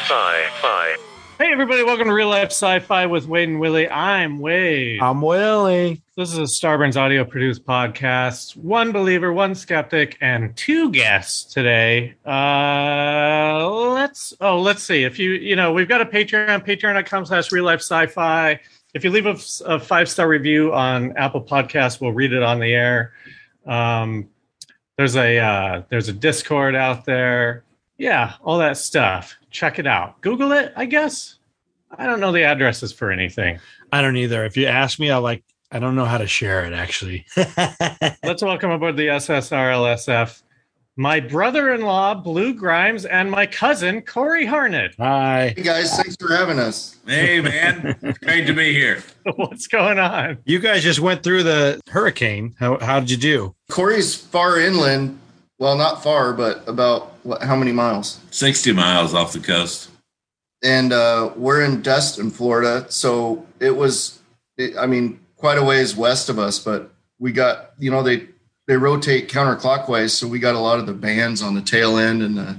Sci-Fi. Hey everybody, welcome to Real Life Sci-Fi with Wade and Willie. I'm Wade. I'm Willie. This is a Starburns audio produced podcast. One believer, one skeptic, and two guests today. Let's see. If we've got a Patreon, patreon.com/Real Life Sci-Fi. If you leave a 5-star review on Apple Podcasts, we'll read it on the air. There's a Discord out there. Yeah, all that stuff. Check it out. Google it, I guess. I don't know the addresses for anything. I don't either. If you ask me, I don't know how to share it, actually. Let's welcome aboard the SSRLSF my brother-in-law, Blue Grimes, and my cousin, Corey Harnett. Hi. Hey, guys. Thanks for having us. Hey, man. It's great to be here. What's going on? You guys just went through the hurricane. How did you do? Corey's far inland. Well, not far, but about how many miles? 60 miles off the coast. And we're in Destin, Florida. So it was, quite a ways west of us, but we got, they rotate counterclockwise. So we got a lot of the bands on the tail end, and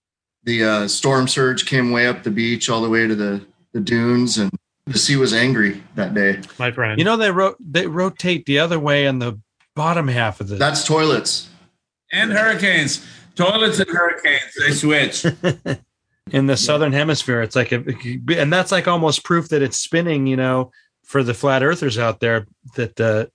the storm surge came way up the beach all the way to the dunes, and the sea was angry that day. My friend. They rotate the other way on the bottom half of the... That's toilets. And hurricanes. Toilets and hurricanes, they switch. In the southern hemisphere, it's like, and that's like almost proof that it's spinning, for the flat earthers out there, that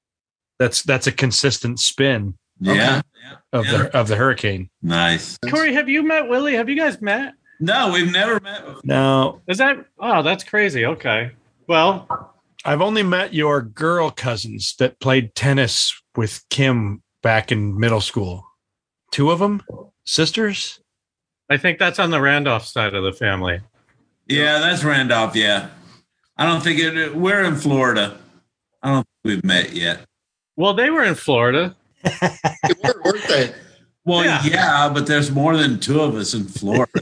that's a consistent spin. Yeah. Of the hurricane. Nice. Corey, have you met Willie? Have you guys met? No, we've never met before. No. That's crazy. Okay. Well, I've only met your girl cousins that played tennis with Kim back in middle school. 2 of them? Sisters? I think that's on the Randolph side of the family. Yeah, that's Randolph, yeah. I don't think we're in Florida. I don't think we've met yet. Well, they were in Florida. Weren't they? Well, yeah, but there's more than 2 of us in Florida.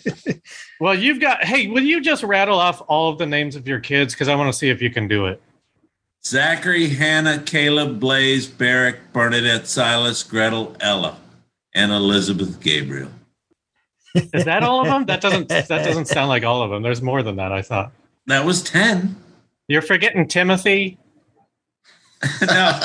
Well, will you just rattle off all of the names of your kids? Because I want to see if you can do it. Zachary, Hannah, Caleb, Blaze, Barrick, Bernadette, Silas, Gretel, Ella, and Elizabeth Gabriel. Is that all of them? That doesn't sound like all of them. There's more than that, I thought. That was 10. You're forgetting Timothy? No.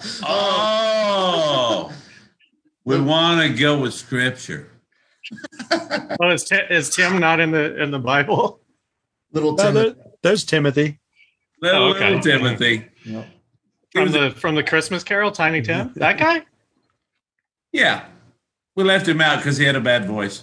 Oh. We want to go with scripture. Oh, is Tim not in the Bible? Little Timothy. There's Timothy. Little Okay. Timothy. Yep. From the Christmas Carol, Tiny Tim? That guy? Yeah. We left him out because he had a bad voice.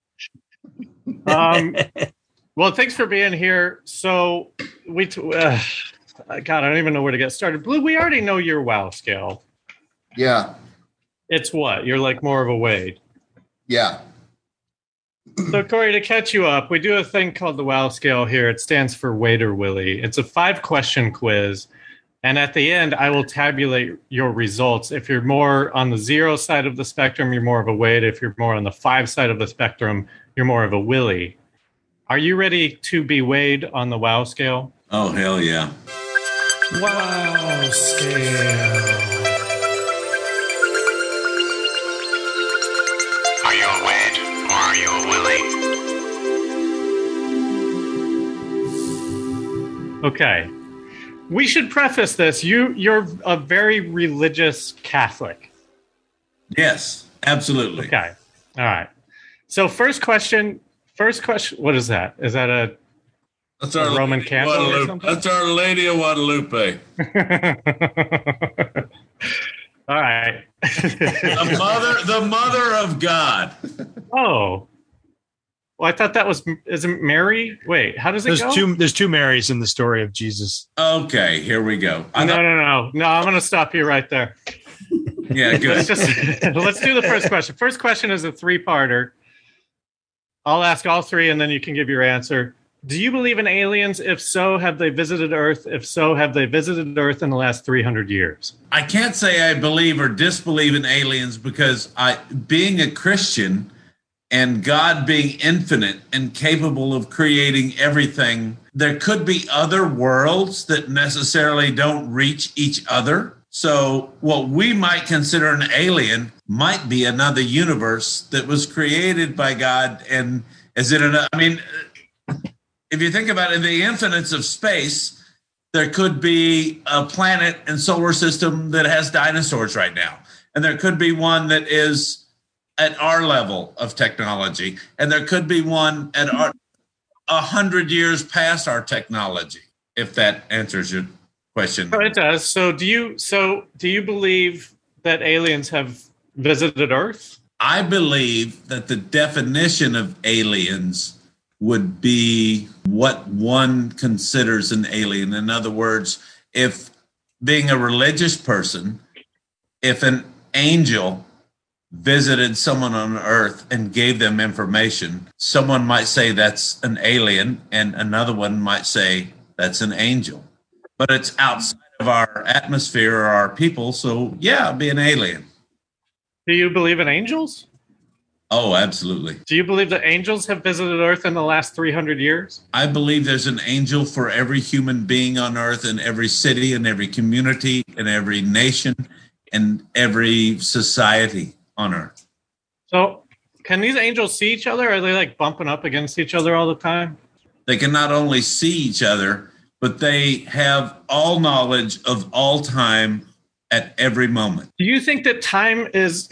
Well, thanks for being here. So God, I don't even know where to get started. Blue, we already know your WoW scale. Yeah. It's what? You're like more of a Wade. Yeah. So, Corey, to catch you up, we do a thing called the WoW scale here. It stands for Wade or Willie. It's a 5-question quiz. And at the end, I will tabulate your results. If you're more on the 0 side of the spectrum, you're more of a Wade. If you're more on the 5 side of the spectrum, you're more of a Willie. Are you ready to be Wade on the WoW scale? Oh, hell yeah. WoW scale. Are you a Wade or are you a Willie? Okay. We should preface this. You're a very religious Catholic. Yes, absolutely. Okay. All right. So first question. What is that? Is that That's a our Roman Lady candle or Guadalupe. something? That's Our Lady of Guadalupe. All right. The mother of God. Oh. Well, I thought that isn't Mary? Wait, how does it go? There's 2 Marys in the story of Jesus. Okay, here we go. No. I'm going to stop you right there. Yeah, good. Let's do the first question. First question is a 3-parter. I'll ask all 3, and then you can give your answer. Do you believe in aliens? If so, have they visited Earth? If so, have they visited Earth in the last 300 years? I can't say I believe or disbelieve in aliens because being a Christian and God being infinite and capable of creating everything, there could be other worlds that necessarily don't reach each other. So what we might consider an alien might be another universe that was created by God and Is it enough? I mean, if you think about it, the infinites of space, there could be a planet and solar system that has dinosaurs right now. And there could be one that is at our level of technology. And there could be one at 100 years past our technology, if that answers your question. Oh, it does. So do you believe that aliens have visited Earth? I believe that the definition of aliens would be what one considers an alien. In other words, if being a religious person, if an angel visited someone on Earth and gave them information, someone might say that's an alien, and another one might say that's an angel. But it's outside of our atmosphere or our people, so yeah, it'd be an alien. Do you believe in angels? Oh, absolutely. Do you believe that angels have visited Earth in the last 300 years? I believe there's an angel for every human being on Earth, in every city, in every community, in every nation, and every society on Earth. So can these angels see each other? Are they like bumping up against each other all the time? They can not only see each other, but they have all knowledge of all time at every moment. Do you think that time is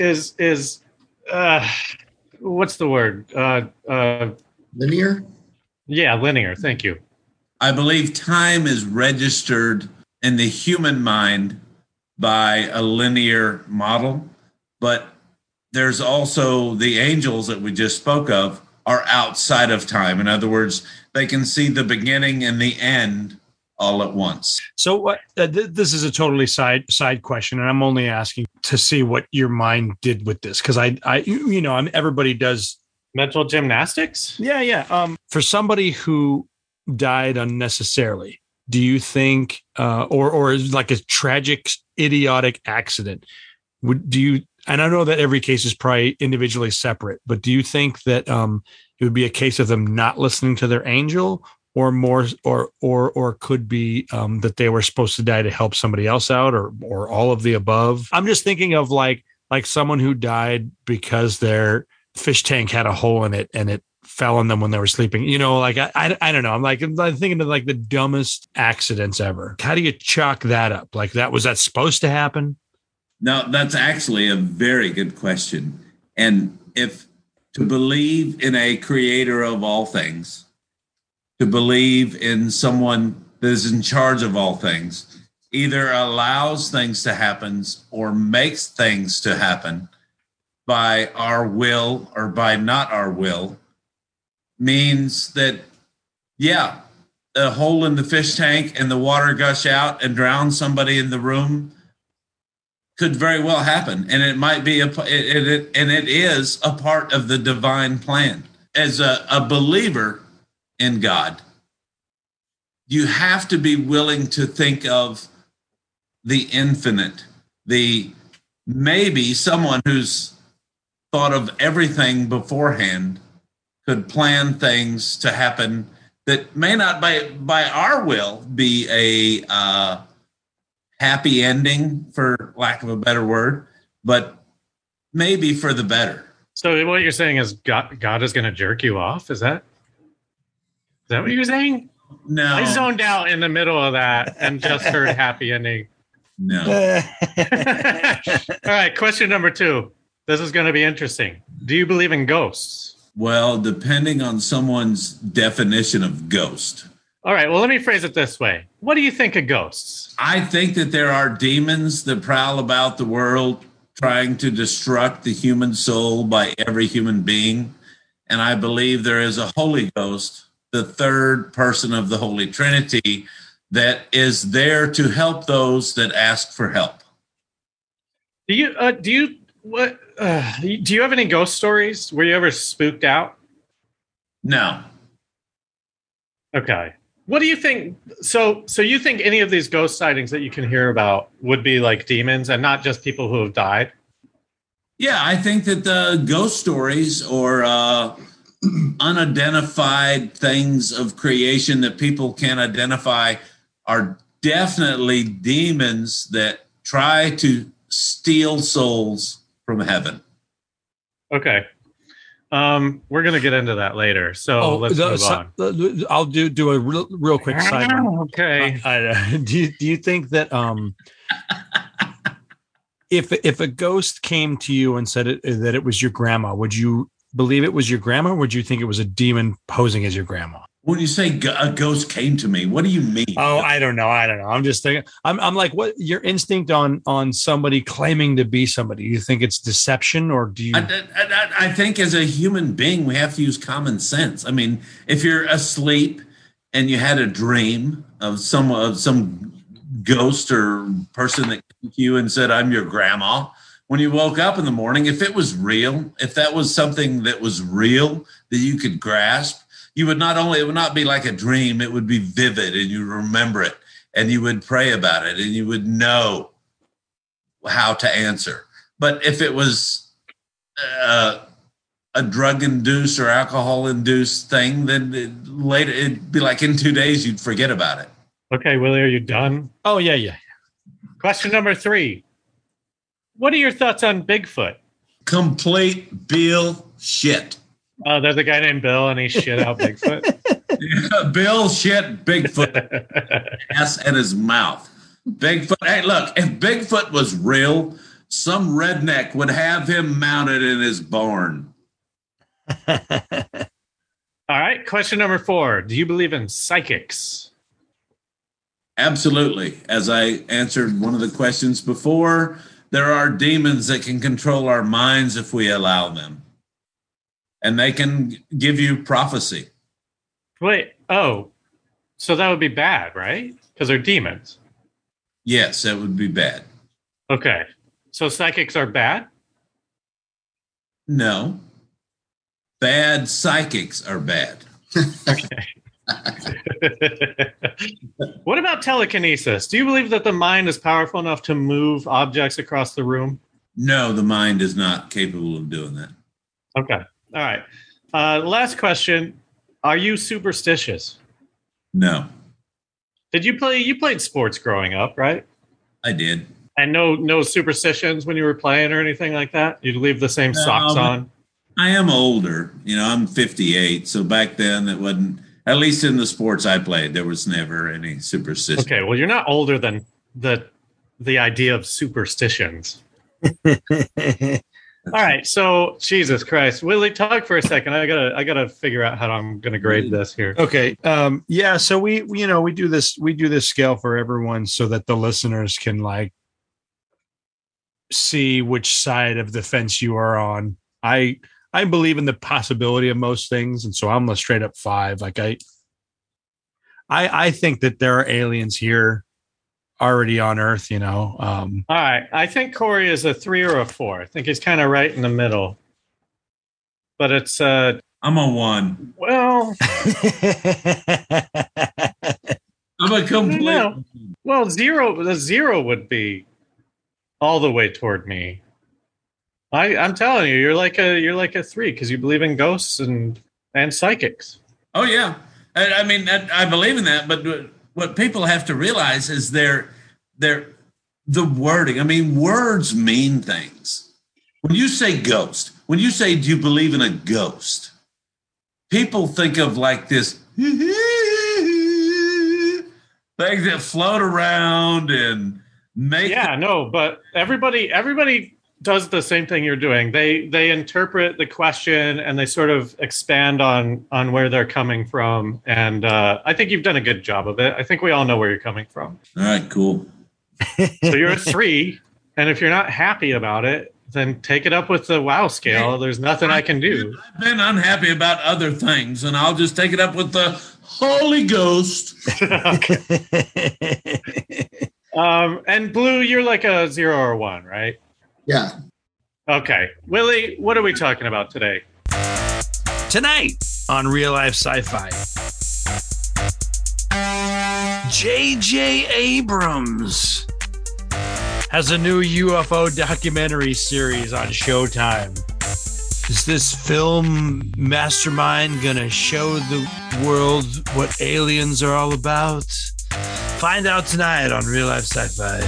what's the word? Linear? Yeah, linear. Thank you. I believe time is registered in the human mind by a linear model, but there's also the angels that we just spoke of are outside of time. In other words, they can see the beginning and the end all at once. So what? This is a totally side question, and I'm only asking to see what your mind did with this, because everybody does mental gymnastics. Yeah. For somebody who died unnecessarily, do you think, or like a tragic, idiotic accident, and I know that every case is probably individually separate, but do you think that it would be a case of them not listening to their angel, or more, or could be that they were supposed to die to help somebody else out, or all of the above? I'm just thinking of like someone who died because their fish tank had a hole in it and it fell on them when they were sleeping. I don't know. I'm thinking of like the dumbest accidents ever. How do you chalk that up? Like was that supposed to happen? No, that's actually a very good question. And if to believe in a creator of all things, to believe in someone that is in charge of all things, either allows things to happen or makes things to happen by our will or by not our will, means that, yeah, a hole in the fish tank and the water gush out and drown somebody in the room could very well happen. And it might be, and it is a part of the divine plan. As a believer in God, you have to be willing to think of the infinite, maybe someone who's thought of everything beforehand could plan things to happen that may not by our will be a happy ending, for lack of a better word, but maybe for the better. So what you're saying is God is going to jerk you off? Is that what you're saying? No. I zoned out in the middle of that and just heard happy ending. No. All right, question number 2. This is going to be interesting. Do you believe in ghosts? Well, depending on someone's definition of ghost. All right, well, let me phrase it this way. What do you think of ghosts? I think that there are demons that prowl about the world trying to destruct the human soul by every human being. And I believe there is a Holy Ghost, the third person of the Holy Trinity, that is there to help those that ask for help. Do you have any ghost stories? Were you ever spooked out? No. Okay. What do you think? So you think any of these ghost sightings that you can hear about would be like demons and not just people who have died? Yeah, I think that the ghost stories or unidentified things of creation that people can't identify are definitely demons that try to steal souls from heaven. Okay. We're gonna get into that later. So let's move on. I'll do a real quick side one. Okay. Do you think that if a ghost came to you and said that it was your grandma, would you believe it was your grandma, or would you think it was a demon posing as your grandma? When you say a ghost came to me, what do you mean? Oh, I don't know. I'm just thinking. I'm like, what your instinct on somebody claiming to be somebody? You think it's deception, or do you? I think as a human being, we have to use common sense. I mean, if you're asleep and you had a dream of some ghost or person that came to you and said, "I'm your grandma," when you woke up in the morning, if it was real, if that was something that was real that you could grasp. You would it would not be like a dream. It would be vivid and you remember it and you would pray about it and you would know how to answer. But if it was a drug-induced or alcohol-induced thing, then later it'd be like in 2 days, you'd forget about it. Okay, Willie, are you done? Oh, yeah. Question number 3. What are your thoughts on Bigfoot? Complete Bill shit. Oh, there's a guy named Bill, and he shit out Bigfoot. Yeah, Bill shit Bigfoot ass at his mouth. Bigfoot. Hey, look, if Bigfoot was real, some redneck would have him mounted in his barn. All right. Question number 4. Do you believe in psychics? Absolutely. As I answered one of the questions before, there are demons that can control our minds if we allow them. And they can give you prophecy. Wait, so that would be bad, right? Because they're demons. Yes, that would be bad. Okay. So psychics are bad? No. Bad psychics are bad. Okay. What about telekinesis? Do you believe that the mind is powerful enough to move objects across the room? No, the mind is not capable of doing that. Okay. All right. Last question. Are you superstitious? No. You played sports growing up, right? I did. And no superstitions when you were playing or anything like that? You'd leave the same socks on? I am older. I'm 58. So back then it wasn't, at least in the sports I played, there was never any superstition. Okay. Well, you're not older than the idea of superstitions. All right, so Jesus Christ, Willie, talk for a second. I gotta figure out how I'm gonna grade this here. Okay, yeah. So we do this scale for everyone so that the listeners can like see which side of the fence you are on. I believe in the possibility of most things, and so I'm a straight up 5. Like I think that there are aliens here already on Earth, All right. I think Corey is a 3 or a 4. I think he's kind of right in the middle. But it's I'm a 1. Well, I'm a complete. No. Well, the 0 would be all the way toward me. I'm telling you, you're like a 3 because you believe in ghosts and psychics. Oh yeah, I mean I believe in that, but what people have to realize is the wording. I mean, words mean things. When you say ghost, when you say, do you believe in a ghost? People think of like this things that float around and make. Yeah, no, but everybody does the same thing you're doing. They interpret the question and they sort of expand on where they're coming from. And I think you've done a good job of it. I think we all know where you're coming from. All right, cool. So you're a 3, and if you're not happy about it, then take it up with the WOW scale. There's nothing I can do. I've been unhappy about other things, and I'll just take it up with the Holy Ghost. And Blue, you're like a 0 or 1, right? Yeah. Okay. Willie, what are we talking about today? Tonight on Real Life Sci-Fi, J.J. Abrams has a new UFO documentary series on Showtime. Is this film mastermind gonna show the world what aliens are all about? Find out tonight on Real Life Sci-Fi.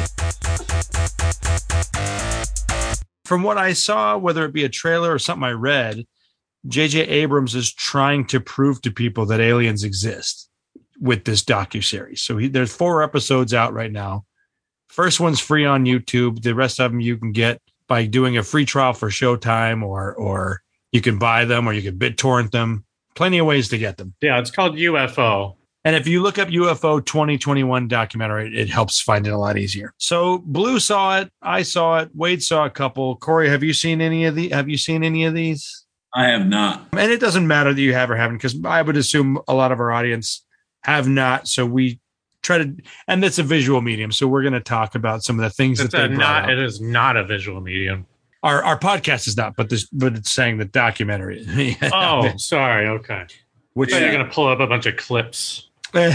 From what I saw, whether it be a trailer or something I read, J.J. Abrams is trying to prove to people that aliens exist with this docuseries. So there's 4 episodes out right now. First one's free on YouTube. The rest of them you can get by doing a free trial for Showtime, or you can buy them, or you can BitTorrent them. Plenty of ways to get them. Yeah, it's called UFO. And if you look up UFO 2021 documentary, it helps find it a lot easier. So Blue saw it, I saw it, Wade saw a couple. Corey, have you seen any of these? I have not. And it doesn't matter that you have or haven't, because I would assume a lot of our audience have not. So we try to, and it's a visual medium. So we're going to talk about some of the things that they brought up. It is not a visual medium. Our podcast is not, but it's saying the documentary. Oh, sorry. Okay. Which you're going to pull up a bunch of clips. We're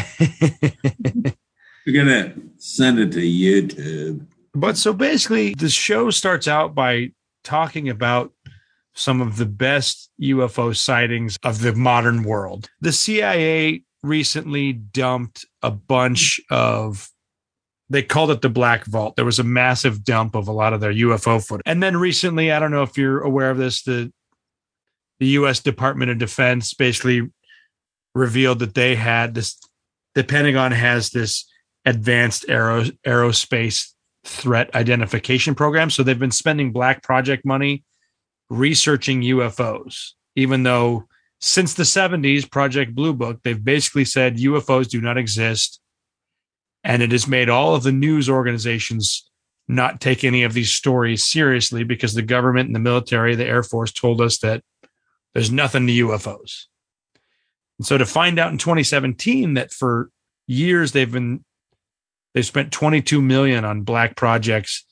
going to send it to YouTube. But so basically, the show starts out by talking about some of the best UFO sightings of the modern world. The CIA recently dumped a bunch of, they called it the Black Vault. There was a massive dump of a lot of their UFO footage. And then recently, I don't know if you're aware of this, the U.S. Department of Defense basically revealed that they had this, the Pentagon has this advanced aerospace threat identification program. So they've been spending Black Project money researching UFOs, even though since the 70s, Project Blue Book, they've basically said UFOs do not exist. And it has made all of the news organizations not take any of these stories seriously because the government and the military, the Air Force told us that there's nothing to UFOs. And so to find out in 2017 that for years they've spent $22 million on Black projects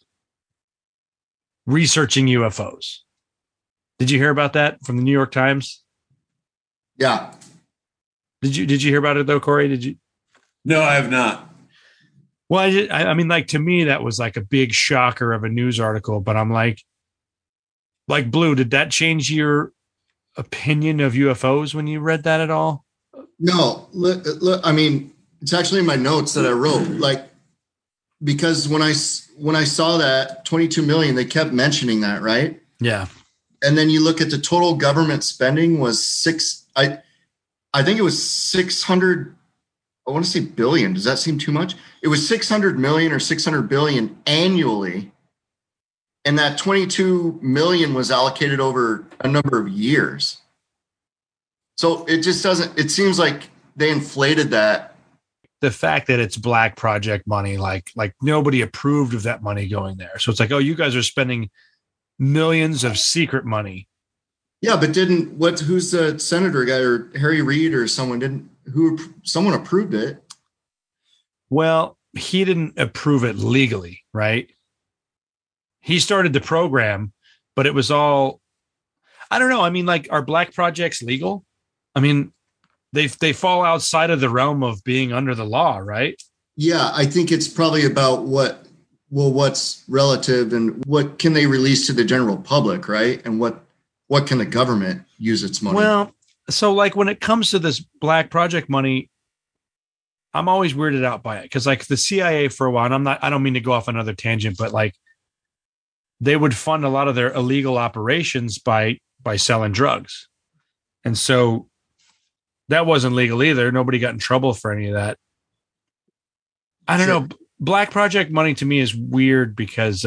researching UFOs. Did you hear about that from the New York Times? Yeah. Did you hear about it though, Corey? Did you? No, I have not. Well, I mean, like, to me, that was like a big shocker of a news article, but I'm like Blue, did that change your opinion of UFOs when you read that at all? No, look, I mean, it's actually in my notes that I wrote, like, because when I saw that 22 million, they kept mentioning that, right? Yeah. And then you look at the total government spending was I think it was 600, I want to say billion. Does that seem too much? It was 600 million or 600 billion annually. And that 22 million was allocated over a number of years. So it just doesn't, it seems like they inflated that. The fact that it's Black Project money, like nobody approved of that money going there. So it's like, oh, you guys are spending millions of secret money. Yeah, but who's the senator guy, or Harry Reid or someone someone approved it? Well, he didn't approve it legally, right? He started the program, but it was all, I don't know. I mean, like, are Black projects legal? I mean, they fall outside of the realm of being under the law, right? Yeah, I think it's probably about what's relative and what can they release to the general public, right? And what can the government use its money? Well, so like when it comes to this Black Project money, I'm always weirded out by it because like the CIA for a while, and I don't mean to go off another tangent, but like they would fund a lot of their illegal operations by selling drugs. And so that wasn't legal either. Nobody got in trouble for any of that. I don't know. Black Project money to me is weird because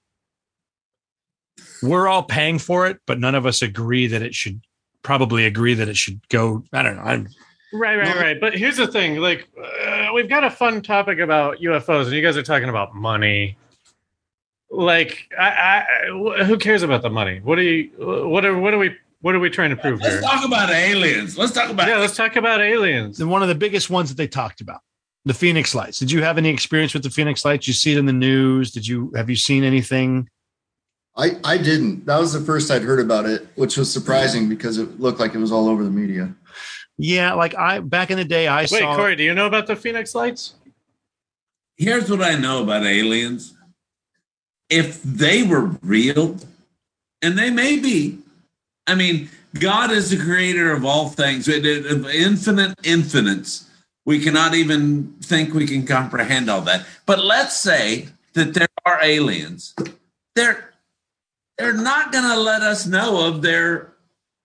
we're all paying for it, but none of us agree that it should go. I don't know. Right. But here's the thing. Like, we've got a fun topic about UFOs, and you guys are talking about money. Like, who cares about the money? What are we trying to prove here? Let's talk about aliens. Let's talk about aliens. And one of the biggest ones that they talked about, the Phoenix Lights. Did you have any experience with the Phoenix Lights? You see it in the news. Have you seen anything? I didn't. That was the first I'd heard about it, which was surprising because it looked like it was all over the media. Yeah, like back in the day, I saw. Wait, Corey, do you know about the Phoenix Lights? Here's what I know about aliens. If they were real, and they may be, I mean, God is the creator of all things, of infinite infinites. We cannot even think we can comprehend all that. But let's say that there are aliens. They're not going to let us know of their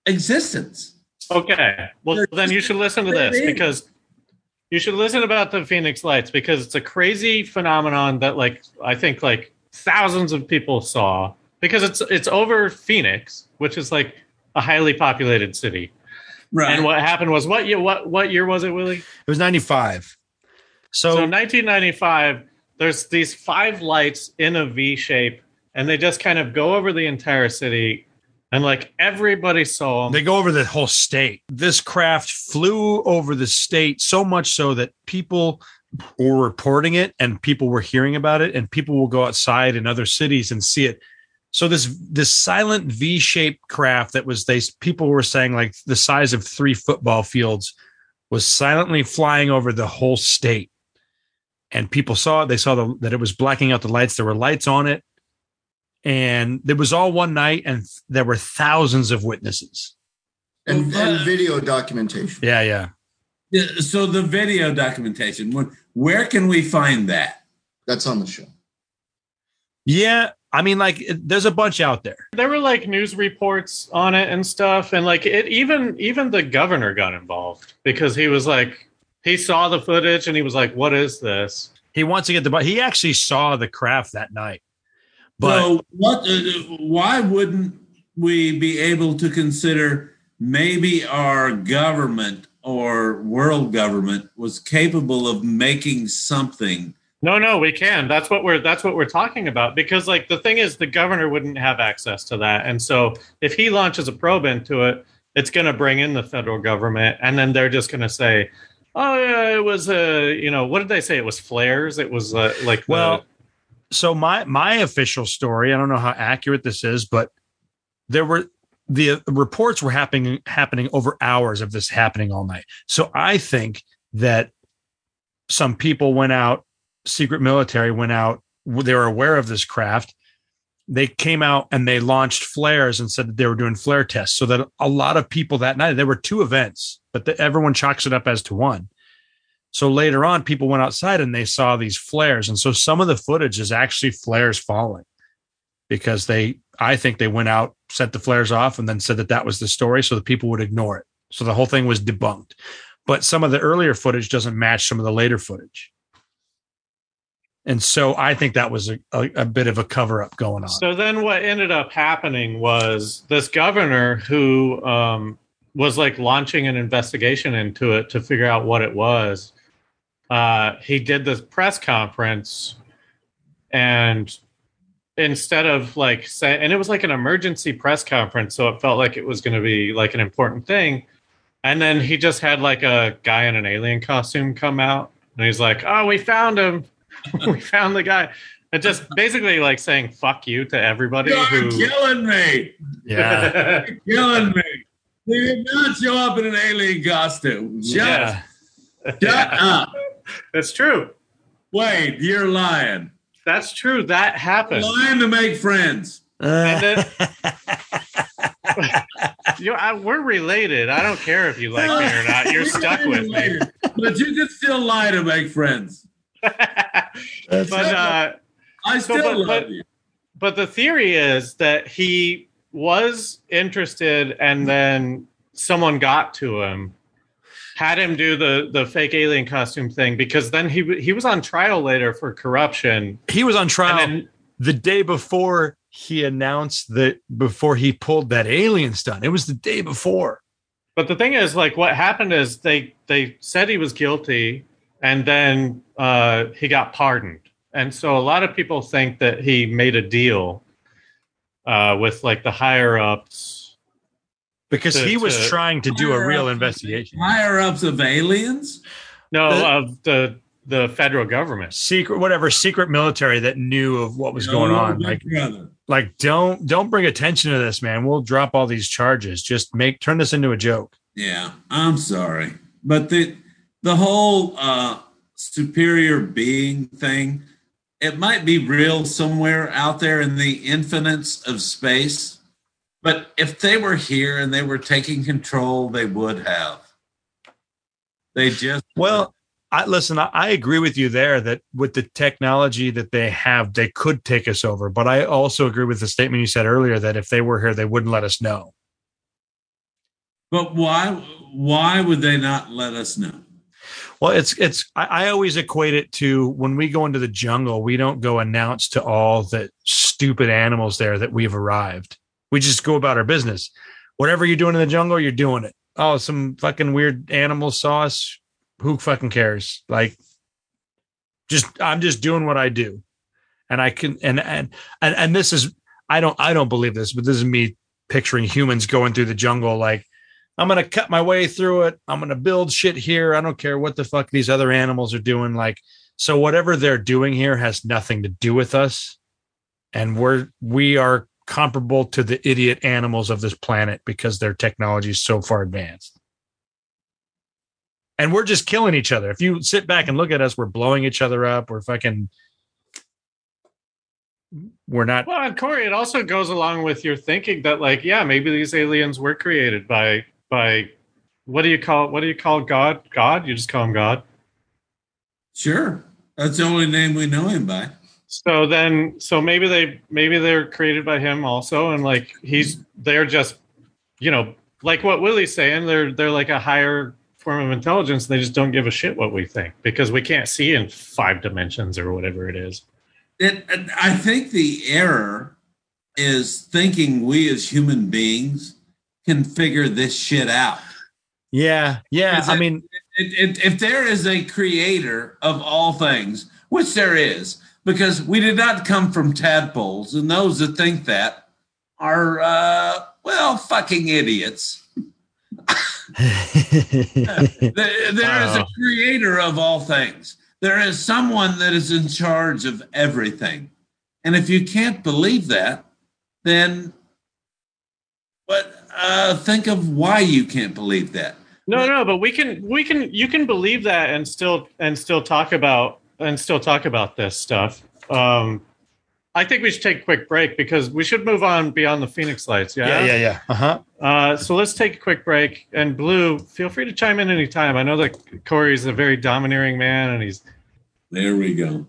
existence. Okay. Well, then you should listen to this because you should listen about the Phoenix Lights because it's a crazy phenomenon that I think thousands of people saw because it's over Phoenix, which is like a highly populated city. Right. And what happened was what year was it, Willie? It was 95. So 1995, there's these 5 lights in a V shape, and they just kind of go over the entire city, and everybody saw them. They go over the whole state. This craft flew over the state so much so that people were reporting it, and people were hearing about it, and people will go outside in other cities and see it. So this silent V-shaped craft that people were saying the size of 3 football fields was silently flying over the whole state. And people saw it. They saw that it was blacking out the lights. There were lights on it. And it was all one night, and there were thousands of witnesses. And video documentation. Yeah. So the video documentation, where can we find that? That's on the show. Yeah. I mean, there's a bunch out there. There were news reports on it and stuff, and even the governor got involved because he was he saw the footage and he was like, "What is this?" He wants to get he actually saw the craft that night. But so why wouldn't we be able to consider maybe our government or world government was capable of making something? No, we can. That's what we're talking about. Because the thing is, the governor wouldn't have access to that, and so if he launches a probe into it, it's going to bring in the federal government, and then they're just going to say, "Oh yeah, it was what did they say? It was flares. It was So my official story. I don't know how accurate this is, but the reports were happening over hours of this happening all night. So I think that some people went out. Secret military went out. They were aware of this craft. They came out and they launched flares and said that they were doing flare tests so that a lot of people that night, there were 2 events, but everyone chalks it up as to one. So later on, people went outside and they saw these flares. And so some of the footage is actually flares falling because I think they went out, set the flares off, and then said that was the story so that people would ignore it. So the whole thing was debunked. But some of the earlier footage doesn't match some of the later footage. And so I think that was a bit of a cover up going on. So then what ended up happening was this governor who was launching an investigation into it to figure out what it was. He did this press conference, and instead of and it was an emergency press conference, so it felt like it was going to be an important thing. And then he just had a guy in an alien costume come out, and he's like, "Oh, we found him." We found the guy. And just basically saying "fuck you" to everybody. You're killing me. Yeah. You're killing me. He did not show up in an alien costume. Shut up. That's true. Wait, you're lying. That's true. That happened. You're lying to make friends. And then, we're related. I don't care if you like me or not. You're stuck with me. But you can still lie to make friends. But I still love you. But the theory is that he was interested, and then someone got to him, had him do the fake alien costume thing, because then he was on trial later for corruption. He was on trial the day before he announced before he pulled that alien stunt. It was the day before. But the thing is, what happened is they said he was guilty. And then he got pardoned. And so a lot of people think that he made a deal with the higher ups. Because he was trying to do a real investigation. Higher ups of aliens? No, of the federal government. Secret military that knew of what was going on. Don't bring attention to this, man. We'll drop all these charges. Just turn this into a joke. Yeah, I'm sorry. But the whole superior being thing, it might be real somewhere out there in the infinites of space. But if they were here and they were taking control, they would have. They just... Well, I agree with you there that with the technology that they have, they could take us over. But I also agree with the statement you said earlier that if they were here, they wouldn't let us know. But why would they not let us know? Well, I always equate it to when we go into the jungle, we don't go announce to all the stupid animals there that we've arrived. We just go about our business. Whatever you're doing in the jungle, you're doing it. Oh, some fucking weird animal saw us. Who fucking cares? Like, I'm just doing what I do. And I can, and this is, I don't believe this, but this is me picturing humans going through the jungle. Like, I'm going to cut my way through it. I'm going to build shit here. I don't care what the fuck these other animals are doing. Like, so whatever they're doing here has nothing to do with us. And we are comparable to the idiot animals of this planet because their technology is so far advanced. And we're just killing each other. If you sit back and look at us, we're blowing each other up. We're not. Well, and Corey, it also goes along with your thinking that, like, yeah, maybe these aliens were created by what do you call God? God? You just call him God? Sure. That's the only name we know him by. So maybe they're created by him also, and like they're just, like what Willie's saying, they're like a higher form of intelligence. They just don't give a shit what we think because we can't see in 5 dimensions or whatever it is. I think the error is thinking we as human beings can figure this shit out. Yeah. I mean, if there is a creator of all things, which there is, because we did not come from tadpoles, and those that think that are, fucking idiots. There is a creator of all things. There is someone that is in charge of everything. And if you can't believe that, then think of why you can't believe that. No, but you can believe that and still talk about this stuff. I think we should take a quick break because we should move on beyond the Phoenix Lights. Yeah. So let's take a quick break. And Blue, feel free to chime in anytime. I know that Corey's a very domineering man, and he's. There we go.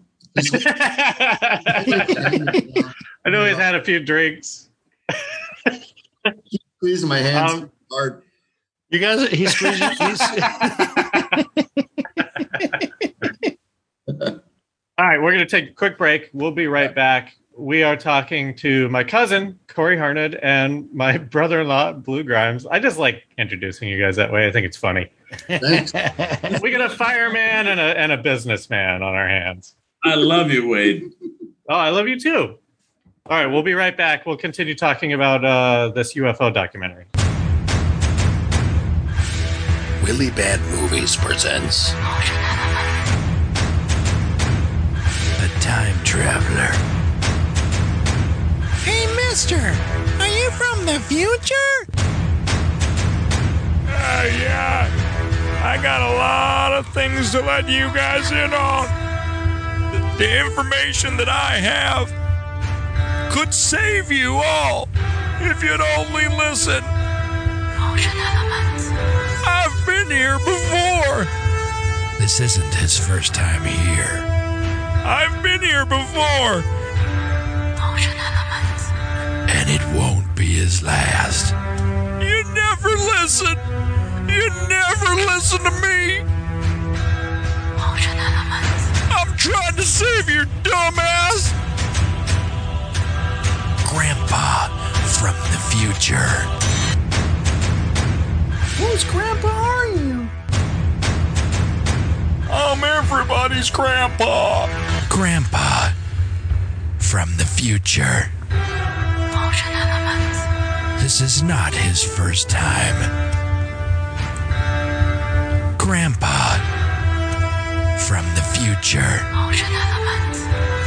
I know he's had a few drinks. Squeezing my hands hard. You guys, he's squeezing. All right, we're going to take a quick break. We'll be right back. We are talking to my cousin, Corey Harned, and my brother-in-law, Blue Grimes. I just like introducing you guys that way. I think it's funny. Thanks. We got a fireman and a businessman on our hands. I love you, Wade. Oh, I love you too. All right, we'll be right back. We'll continue talking about this UFO documentary. Willie Bad Movies presents A Time Traveler. Hey, mister, are you from the future? Yeah. I got a lot of things to let you guys in on. The information that I have could save you all if you'd only listen. Ocean elements. I've been here before. This isn't his first time here. I've been here before. Ocean elements. And it won't be his last. You never listen. You never listen to me. Ocean elements. I'm trying to save your dumb ass. Grandpa from the future. Whose grandpa are you? I'm everybody's grandpa. Grandpa from the future. Ocean elements. This is not his first time. Grandpa from the future. Ocean elements.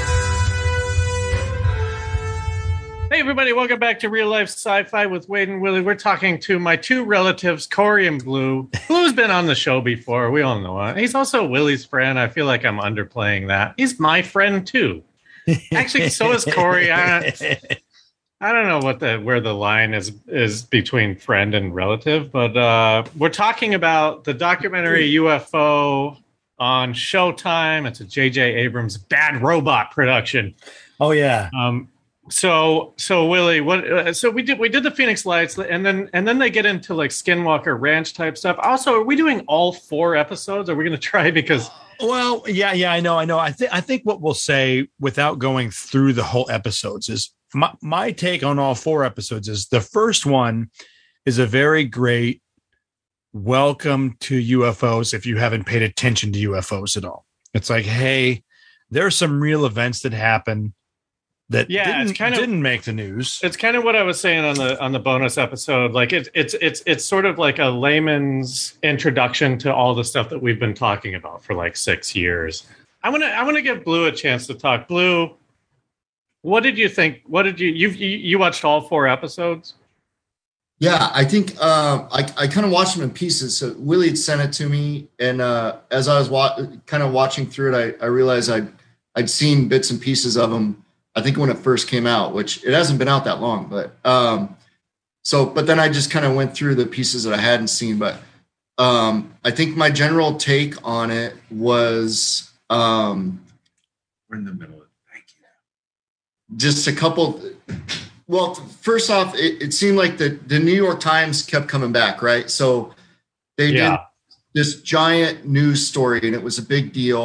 Hey, everybody, welcome back to Real Life Sci-Fi with Wade and Willie. We're talking to my two relatives, Corey and Blue. Blue's been on the show before. We all know it. He's also Willie's friend. I feel like I'm underplaying that. He's my friend, too. Actually, so is Corey. I don't know where the line is between friend and relative, but we're talking about the documentary UFO on Showtime. It's a J.J. Abrams Bad Robot production. Oh, yeah. So Willie, what? So we did the Phoenix Lights, and then they get into like Skinwalker Ranch type stuff. Also, are we doing all 4 episodes? Are we going to try? Because Well, yeah, I know. I think what we'll say without going through the whole episodes is my take on all 4 episodes is the first one is a very great welcome to UFOs if you haven't paid attention to UFOs at all. It's like, hey, there are some real events that happen that didn't make the news. It's kind of what I was saying on the bonus episode. Like it's sort of like a layman's introduction to all the stuff that we've been talking about for like 6 years. I want to give Blue a chance to talk. Blue, what did you think? What did you watched all 4 episodes? Yeah, I think I kind of watched them in pieces. So Willie had sent it to me, and as I was kind of watching through it, I realized I'd seen bits and pieces of them. I think when it first came out, which it hasn't been out that long, but but then I just kind of went through the pieces that I hadn't seen. But I think my general take on it was We're in the middle of it. Thank you. Just a couple. Well, first off, it seemed like the New York Times kept coming back, right? So they did this giant news story, and it was a big deal.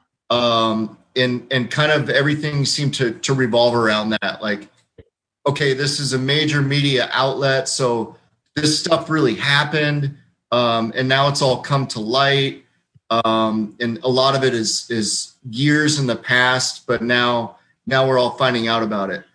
And kind of everything seemed to revolve around that. Like, okay, this is a major media outlet, so this stuff really happened, and now it's all come to light. And a lot of it is years in the past, but now we're all finding out about it.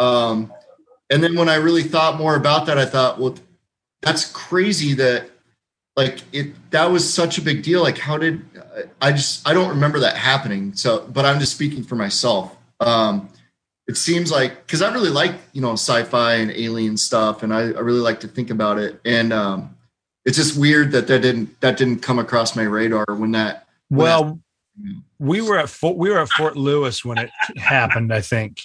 And then when I really thought more about that, I thought, well, that's crazy that that was such a big deal. Like, how did I don't remember that happening. So, but I'm just speaking for myself. It seems like, cause I really like, sci-fi and alien stuff. And I really like to think about it. And, it's just weird that didn't come across my radar when that. We were at Fort Lewis when it happened, I think.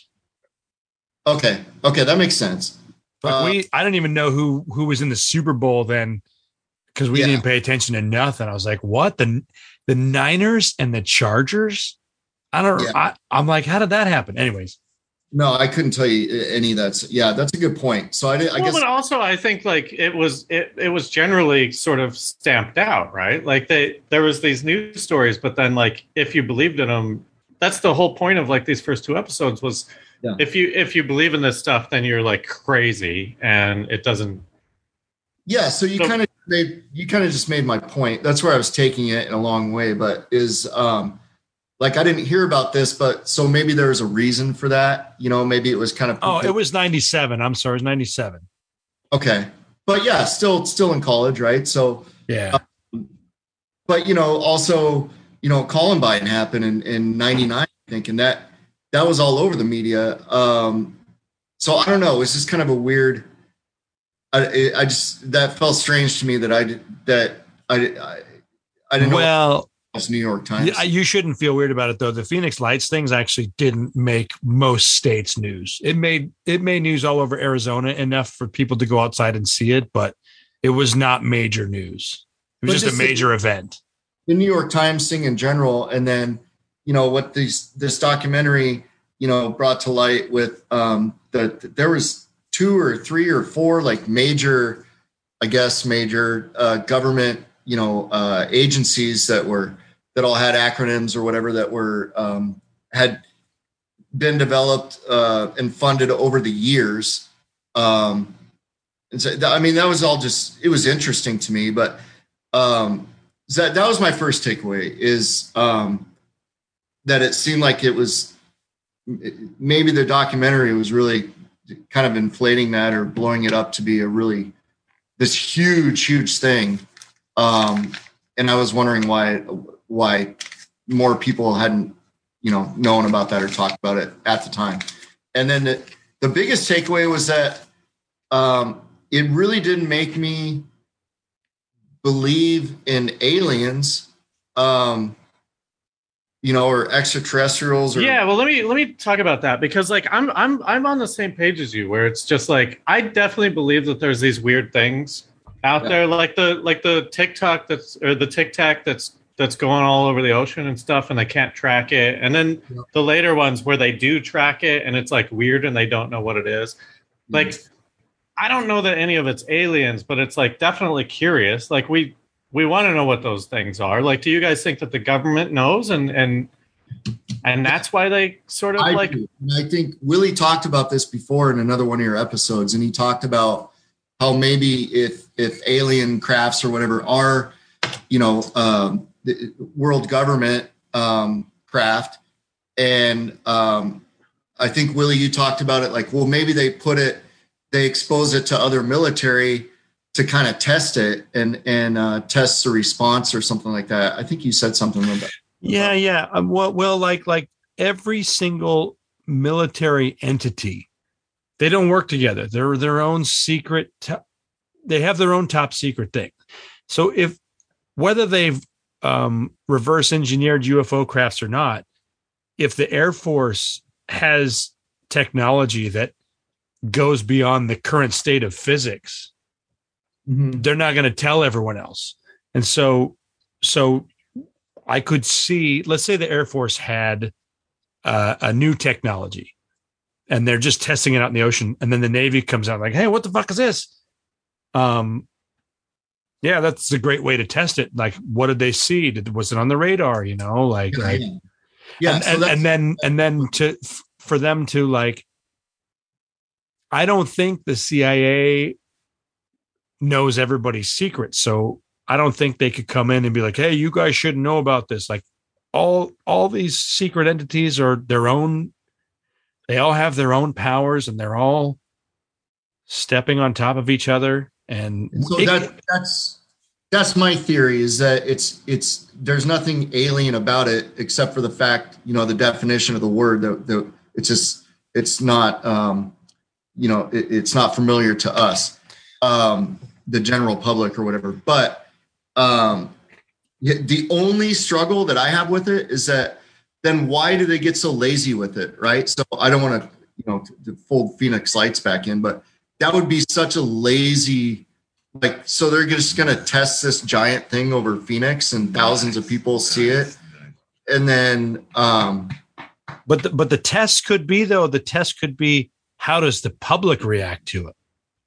Okay. That makes sense. But I don't even know who was in the Super Bowl then, because we didn't pay attention to nothing. I was like, what? The Niners and the Chargers? I don't know. I'm like, how did that happen? Anyways. No, I couldn't tell you any of that. Yeah, that's a good point. So I guess. But also I think like it was generally sort of stamped out, right? Like there was these news stories, but then like if you believed in them, that's the whole point of like these first 2 episodes was if you believe in this stuff, then you're like crazy and it doesn't. Yeah. So you kind of just made my point. That's where I was taking it in a long way, but like I didn't hear about this, but so maybe there was a reason for that. Maybe it was kind of. Oh, it was 97. I'm sorry. It was 97. Okay. But yeah, still in college. Right. So, yeah. But, also, Columbine happened in 99, I think. And that was all over the media. So I don't know. It's just kind of a weird, I just, that felt strange to me that I didn't know. Well, New York Times. Yeah, you shouldn't feel weird about it though. The Phoenix Lights things actually didn't make most states news. It made news all over Arizona, enough for people to go outside and see it, but it was not major news. It was just a major event. The New York Times thing in general, and then what this documentary brought to light with there was 2 or 3 or 4 like major government agencies that all had acronyms or whatever that were had been developed and funded over the years. And so, that was all just, it was interesting to me, but that was my first takeaway is that it seemed like it was maybe the documentary was really kind of inflating that or blowing it up to be this huge thing. And I was wondering why more people hadn't, known about that or talked about it at the time. And then the biggest takeaway was that it really didn't make me believe in aliens, or extraterrestrials. Well, let me talk about that because like I'm on the same page as you, where it's just like I definitely believe that there's these weird things out there, like the TikTok the Tic Tac that's that's going all over the ocean and stuff, and they can't track it. And then the later ones where they do track it, and it's like weird, and they don't know what it is. Like, I don't know that any of it's aliens, but it's like definitely curious. Like we want to know what those things are. Like, do you guys think that the government knows, and that's why they sort of like? Do. And I think Willie talked about this before in another one of your episodes, and he talked about how maybe if alien crafts or whatever are, the world government craft, and I think Willie, you talked about it like, well, maybe they expose it to other military to kind of test it and test the response or something like that. I think you said something about that. Yeah. Well, like every single military entity, they don't work together. They're their own secret. They have their own top secret thing. So whether they've reverse engineered UFO crafts or not, if the Air Force has technology that goes beyond the current state of physics, they're not going to tell everyone else. And so I could see, let's say the Air Force had a new technology and they're just testing it out in the ocean. And then the Navy comes out like, hey, what the fuck is this? Yeah, that's a great way to test it. Like, what did they see? Was it on the radar? And then for them to like, I don't think the CIA knows everybody's secrets. So I don't think they could come in and be like, hey, you guys shouldn't know about this. Like all these secret entities are their own. They all have their own powers and they're all stepping on top of each other. And so that's my theory, is that it's there's nothing alien about it except for the fact, the definition of the word, it's not it's not familiar to us, the general public or whatever. But the only struggle that I have with it is that then why do they get so lazy with it, right? So I don't want to fold Phoenix Lights back in, but that would be such a lazy, so they're just going to test this giant thing over Phoenix and thousands of people see it. And then, but the test could be, how does the public react to it?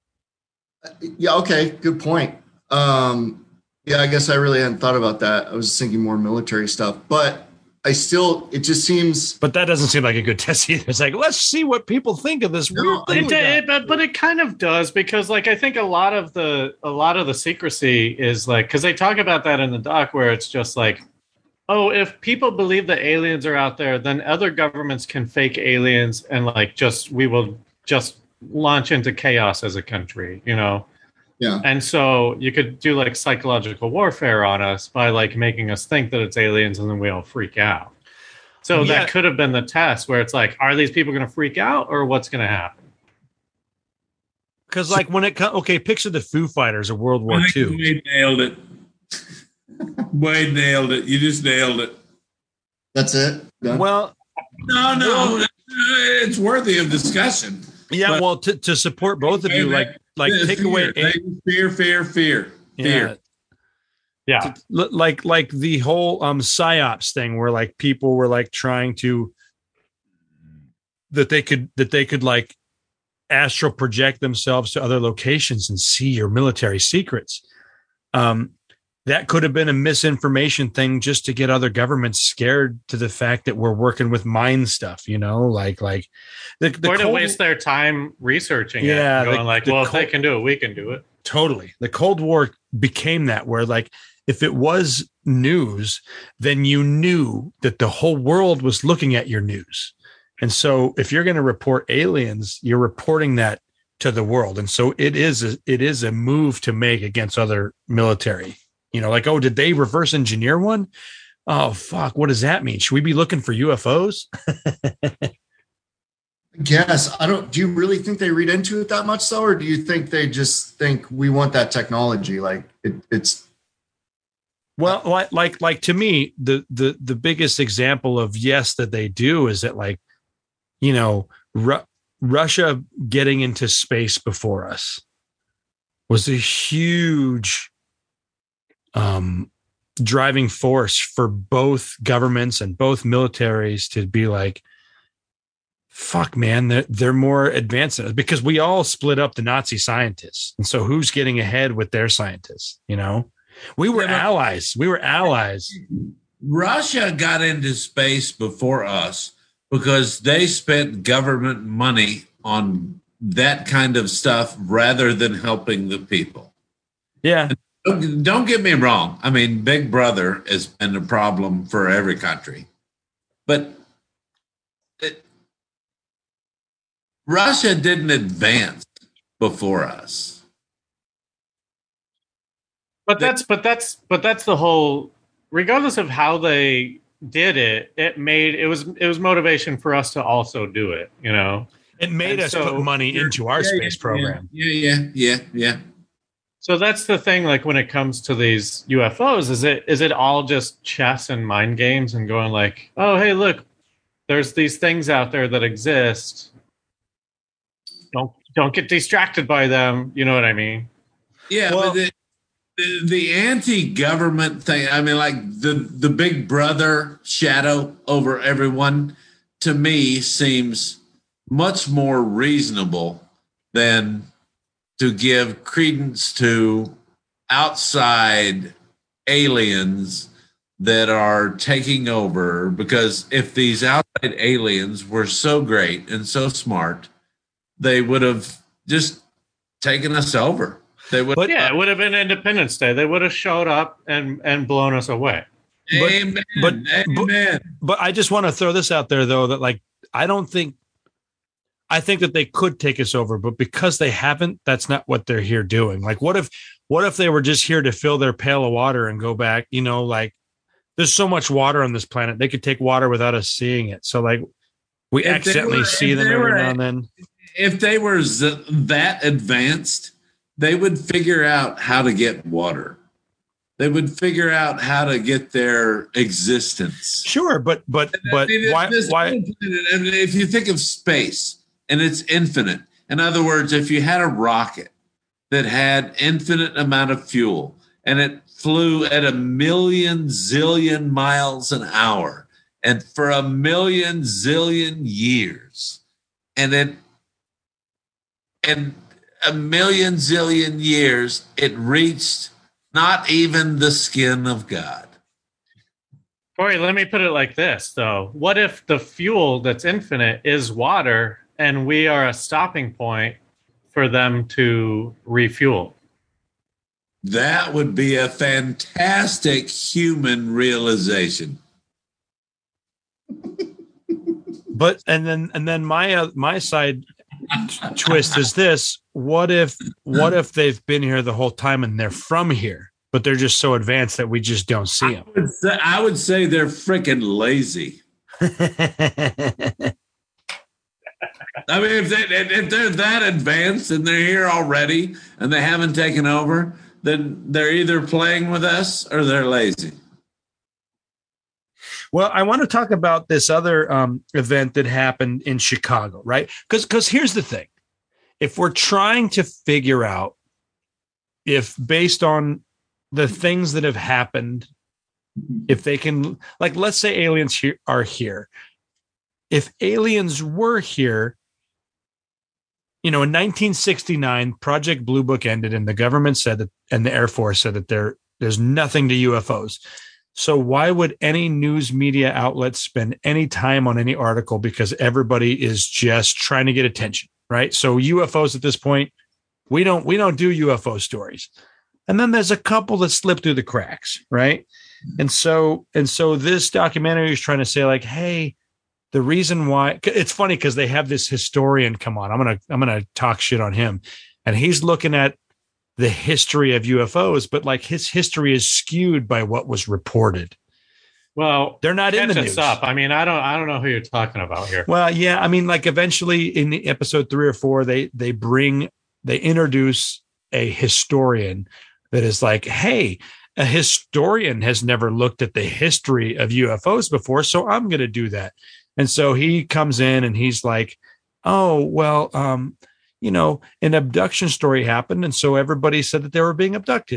Yeah. Okay. Good point. I guess I really hadn't thought about that. I was thinking more military stuff, but it just seems. But that doesn't seem like a good test either. It's like, let's see what people think of this weird thing. But it kind of does, because like I think a lot of the secrecy is like, because they talk about that in the doc where it's just like, oh, if people believe that aliens are out there, then other governments can fake aliens and we will just launch into chaos as a country, Yeah. And so you could do like psychological warfare on us by like making us think that it's aliens and then we all freak out. So that could have been the test where it's like, are these people going to freak out or what's going to happen? Because like when it comes, picture the Foo Fighters of World War II. Wade nailed it. Wade nailed it. You just nailed it. That's it. Done. Well, no, it's worthy of discussion. Yeah, well, to support both of you, like take away fear. Yeah. Like the whole psyops thing where like people were like trying to that they could like astral project themselves to other locations and see your military secrets. That could have been a misinformation thing just to get other governments scared to the fact that we're working with mind stuff, like the or to waste their time researching it. If they can do it, we can do it. Totally. The Cold War became that, where like if it was news, then you knew that the whole world was looking at your news. And so if you're going to report aliens, you're reporting that to the world. And so it is a move to make against other military. Oh, did they reverse engineer one? Oh, fuck. What does that mean? Should we be looking for UFOs? Yes. Do you really think they read into it that much though? Or do you think they just think we want that technology? Like it's. Well, like to me, the biggest example of yes, that they do is that like, Russia getting into space before us was a huge driving force for both governments and both militaries to be like, fuck, man, they're more advanced than us, because we all split up the Nazi scientists. And so who's getting ahead with their scientists? You know, we were allies. We were allies. Russia got into space before us because they spent government money on that kind of stuff rather than helping the people. Yeah. Don't get me wrong. I mean, Big Brother has been a problem for every country. But Russia didn't advance before us. But that's the whole. Regardless of how they did it, it was motivation for us to also do it. You know, it made us put money into our space program. Yeah. So that's the thing. Like when it comes to these UFOs, is it all just chess and mind games and going like, oh hey, look, there's these things out there that exist. Don't get distracted by them. You know what I mean? Yeah, well, but the anti-government thing, I mean, like the Big Brother shadow over everyone, to me seems much more reasonable than to give credence to outside aliens that are taking over. Because if these outside aliens were so great and so smart, they would have just taken us over. It would have been Independence Day. They would have showed up and blown us away. Amen. But I just want to throw this out there, though, that like I think that they could take us over, but because they haven't, that's not what they're here doing. Like, what if they were just here to fill their pail of water and go back? You know, like there's so much water on this planet, they could take water without us seeing it. So like we accidentally see them every now and then. If they were that advanced, they would figure out how to get water. They would figure out how to get their existence. Sure, but why? If you think of space and it's infinite, in other words, if you had a rocket that had infinite amount of fuel and it flew at 1,000,000 zillion miles an hour and for 1,000,000 zillion years, and 1,000,000 zillion years, it reached not even the skin of God. Corey, let me put it like this, though. What if the fuel that's infinite is water and we are a stopping point for them to refuel? That would be a fantastic human realization. But and then my side twist is this: what if they've been here the whole time and they're from here, but they're just so advanced that we just don't see them? I would say they're freaking lazy. I mean, if they're that advanced and they're here already and they haven't taken over, then they're either playing with us or they're lazy. Well, I want to talk about this other event that happened in Chicago, right? Because here's the thing. If we're trying to figure out if based on the things that have happened, if they can, like, let's say aliens are here. If aliens were here, you know, in 1969, Project Blue Book ended and the government said that, and the Air Force said that there's nothing to UFOs. So why would any news media outlet spend any time on any article? Because everybody is just trying to get attention, right? So UFOs at this point, we don't do UFO stories. And then there's a couple that slip through the cracks, right? And so this documentary is trying to say like, hey, the reason why, it's funny because they have this historian come on. I'm gonna talk shit on him, and he's looking at the history of UFOs, but like his history is skewed by what was reported. Well, they're not in the news. Up. I mean, I don't know who you're talking about here. Well, yeah, I mean, like eventually in the episode 3 or 4, they introduce a historian that is like, hey, a historian has never looked at the history of UFOs before, so I'm going to do that. And so he comes in and he's like, oh, well, you know, an abduction story happened. And so everybody said that they were being abducted.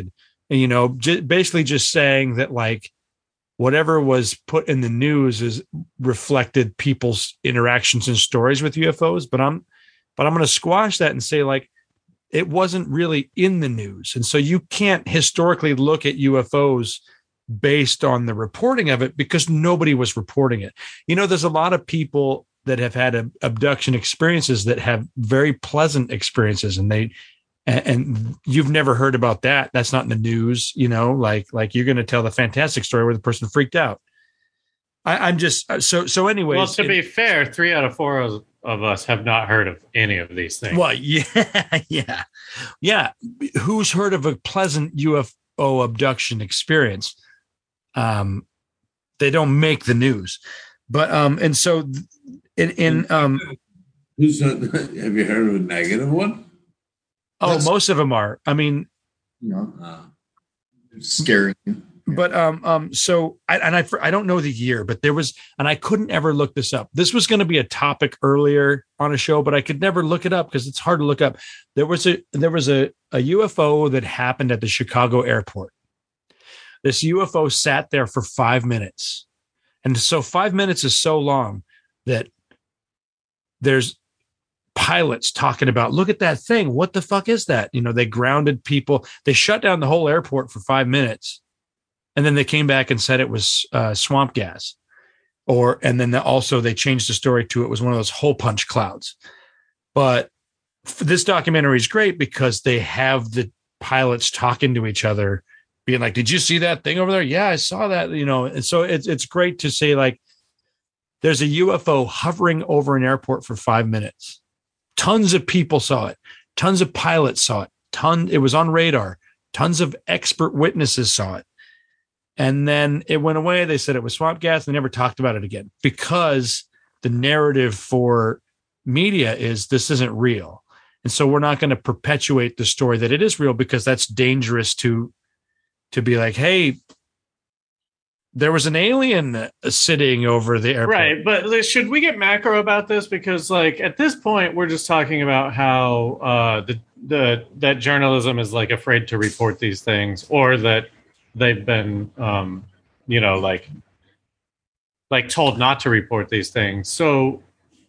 you know, basically just saying that like whatever was put in the news is reflected people's interactions and stories with UFOs. But I'm going to squash that and say like it wasn't really in the news, and so you can't historically look at UFOs based on the reporting of it because nobody was reporting it. You know, there's a lot of people that have had abduction experiences that have very pleasant experiences, and you've never heard about that. That's not in the news, you know, like you're going to tell the fantastic story where the person freaked out. I'm just so anyways. Well, to be fair, 3 out of 4 of us have not heard of any of these things. Well, yeah. Who's heard of a pleasant UFO abduction experience? They don't make the news, but and so in Who's have you heard of a negative one? Oh, most of them are. I mean, you know, scary. But so I don't know the year, but there was, and I couldn't ever look this up. This was going to be a topic earlier on a show, but I could never look it up because it's hard to look up. There was a UFO that happened at the Chicago airport. This UFO sat there for 5 minutes, and so 5 minutes is so long that there's pilots talking about, look at that thing. What the fuck is that? You know, they grounded people. They shut down the whole airport for 5 minutes. And then they came back and said it was swamp gas. And then also they changed the story to it was one of those hole punch clouds. But this documentary is great because they have the pilots talking to each other, being like, did you see that thing over there? Yeah, I saw that, you know. And so it's great to say, like, there's a UFO hovering over an airport for 5 minutes. Tons of people saw it. Tons of pilots saw it. It was on radar. Tons of expert witnesses saw it. And then it went away. They said it was swamp gas. They never talked about it again because the narrative for media is this isn't real. And so we're not going to perpetuate the story that it is real because that's dangerous to be like, hey, there was an alien sitting over the airport. Right. But should we get macro about this? Because like at this point, we're just talking about how that journalism is like afraid to report these things, or that they've been, you know, like told not to report these things. So,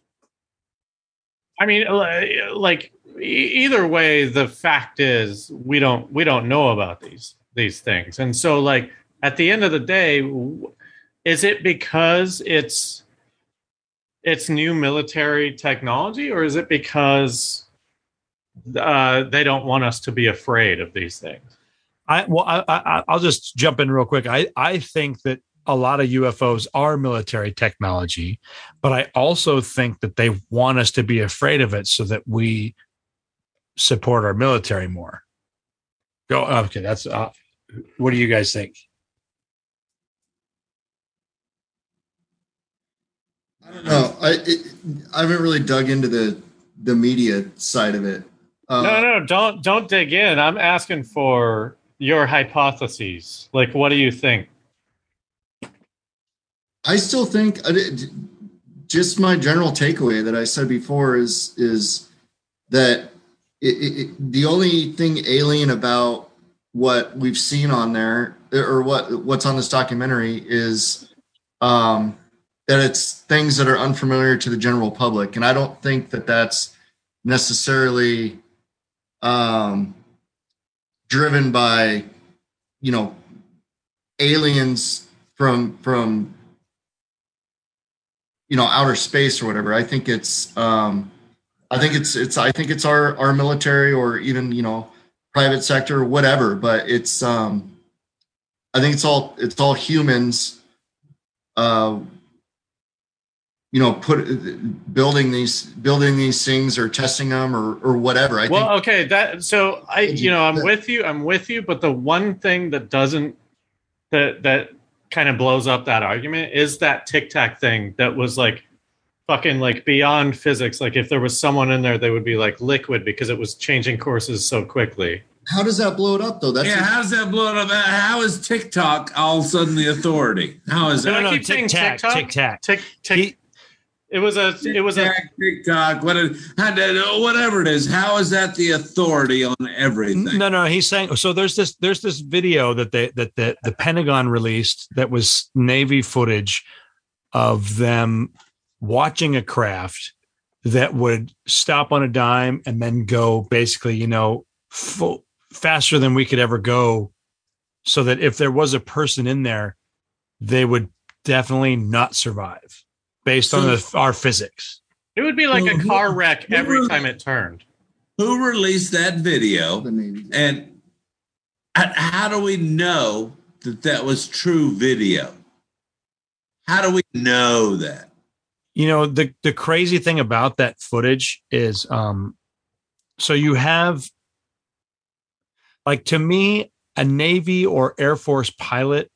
I mean, like either way, the fact is we don't know about these things. And so, like at the end of the day, is it because it's new military technology, or is it because they don't want us to be afraid of these things? I'll just jump in real quick. I think that a lot of UFOs are military technology, but I also think that they want us to be afraid of it so that we support our military more. Go. Okay. That's, what do you guys think? I don't know. I haven't really dug into the media side of it. No, don't dig in. I'm asking for your hypotheses. Like, what do you think? I still think just my general takeaway that I said before is that the only thing alien about what we've seen on there, or what's on this documentary, is that it's things that are unfamiliar to the general public. And I don't think that that's necessarily driven by, you know, aliens from you know, outer space or whatever. I think it's our military, or even, you know, private sector or whatever. But it's I think it's all humans, you know, building these things or testing them or whatever. I'm with you. But the one thing that doesn't, that kind of blows up that argument is that Tic Tac thing that was like fucking like beyond physics. Like if there was someone in there, they would be like liquid because it was changing courses so quickly. How does that blow it up though? How does that blow it up? How is TikTok all of a sudden the authority? How is that? I keep saying Tic Tac. It was a TikTok, whatever it is. How is that the authority on everything? No, he's saying so. There's this video that the Pentagon released that was Navy footage of them watching a craft that would stop on a dime and then go basically, faster than we could ever go, so that if there was a person in there, they would definitely not survive based on our physics. It would be like a car wreck every time it turned. Who released that video? And how do we know that was true video? How do we know that? The crazy thing about that footage is, so you have, like, to me, a Navy or Air Force pilot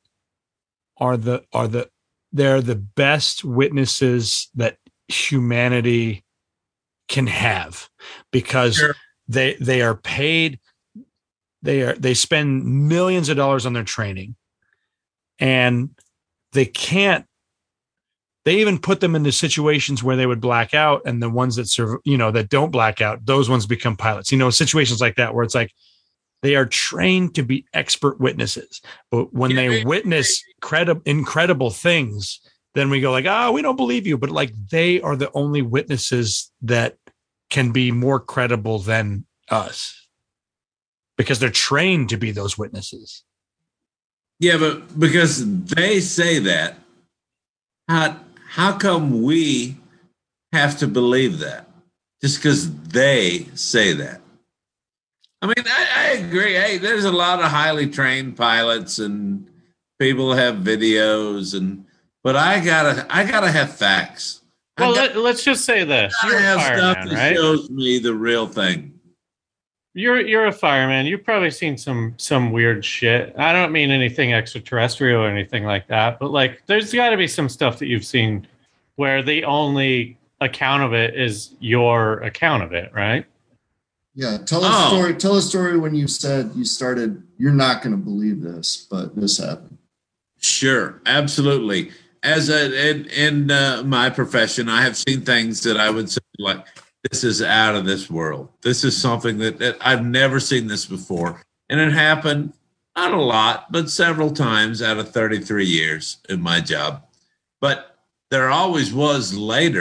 they're the best witnesses that humanity can have, because they are paid. They spend millions of dollars on their training, and they even put them into situations where they would black out, and the ones that that don't black out, those ones become pilots. Situations like that where it's like they are trained to be expert witnesses, but when they witness incredible things, then we go like, we don't believe you. But like, they are the only witnesses that can be more credible than us, because they're trained to be those witnesses. Yeah, but because they say that, how come we have to believe that? Just because they say that. I mean, I agree. Hey, there's a lot of highly trained pilots and people have videos, but I gotta have facts. Well, let's just say this: you're a fireman, right? Shows me the real thing. You're a fireman. You've probably seen some weird shit. I don't mean anything extraterrestrial or anything like that, but like, there's got to be some stuff that you've seen where the only account of it is your account of it, right? Yeah, tell a story. Tell a story when you said you're not going to believe this, but this happened. Sure, absolutely. In my profession, I have seen things that I would say, like, this is out of this world. This is something that I've never seen this before. And it happened, not a lot, but several times out of 33 years in my job. But there always was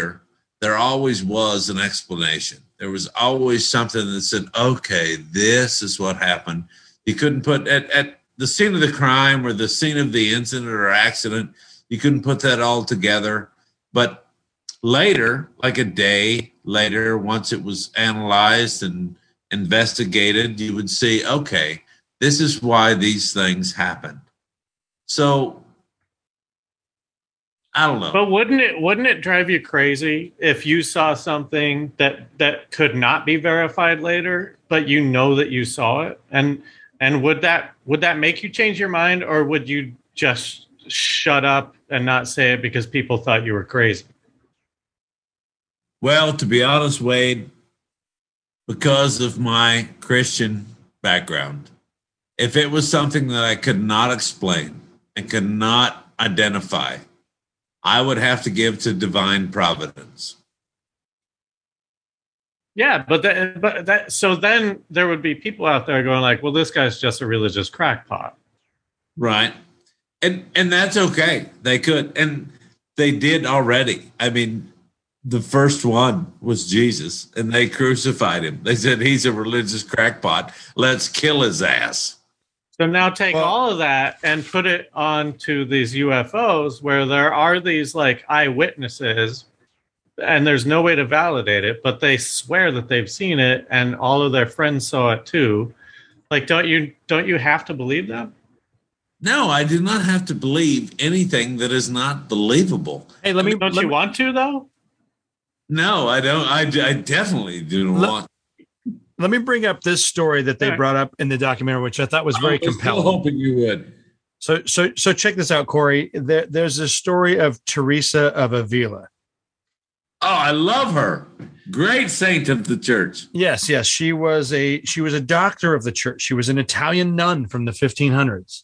an explanation. There was always something that said, okay, this is what happened. You couldn't put at the scene of the crime or the scene of the incident or accident, you couldn't put that all together. But later, like a day later, once it was analyzed and investigated, you would see, okay, this is why these things happened. So I don't know. But wouldn't it drive you crazy if you saw something that could not be verified later, but you know that you saw it? And would that make you change your mind, or would you just shut up and not say it because people thought you were crazy? Well, to be honest, Wade, because of my Christian background, if it was something that I could not explain and could not identify, I would have to give to divine providence. Yeah, so then there would be people out there going like, well, this guy's just a religious crackpot. Right. And that's okay. They could. And they did already. I mean, the first one was Jesus, and they crucified him. They said he's a religious crackpot. Let's kill his ass. So now take all of that and put it onto these UFOs, where there are these like eyewitnesses, and there's no way to validate it, but they swear that they've seen it, and all of their friends saw it too. Like, don't you have to believe them? No, I do not have to believe anything that is not believable. Hey, don't you want to though? No, I don't. I definitely do not want. Let me bring up this story that they brought up in the documentary, which I thought was very compelling. I was hoping you would. So check this out, Corey. There's a story of Teresa of Avila. Oh, I love her. Great saint of the church. Yes. She was a doctor of the church. She was an Italian nun from the 1500s.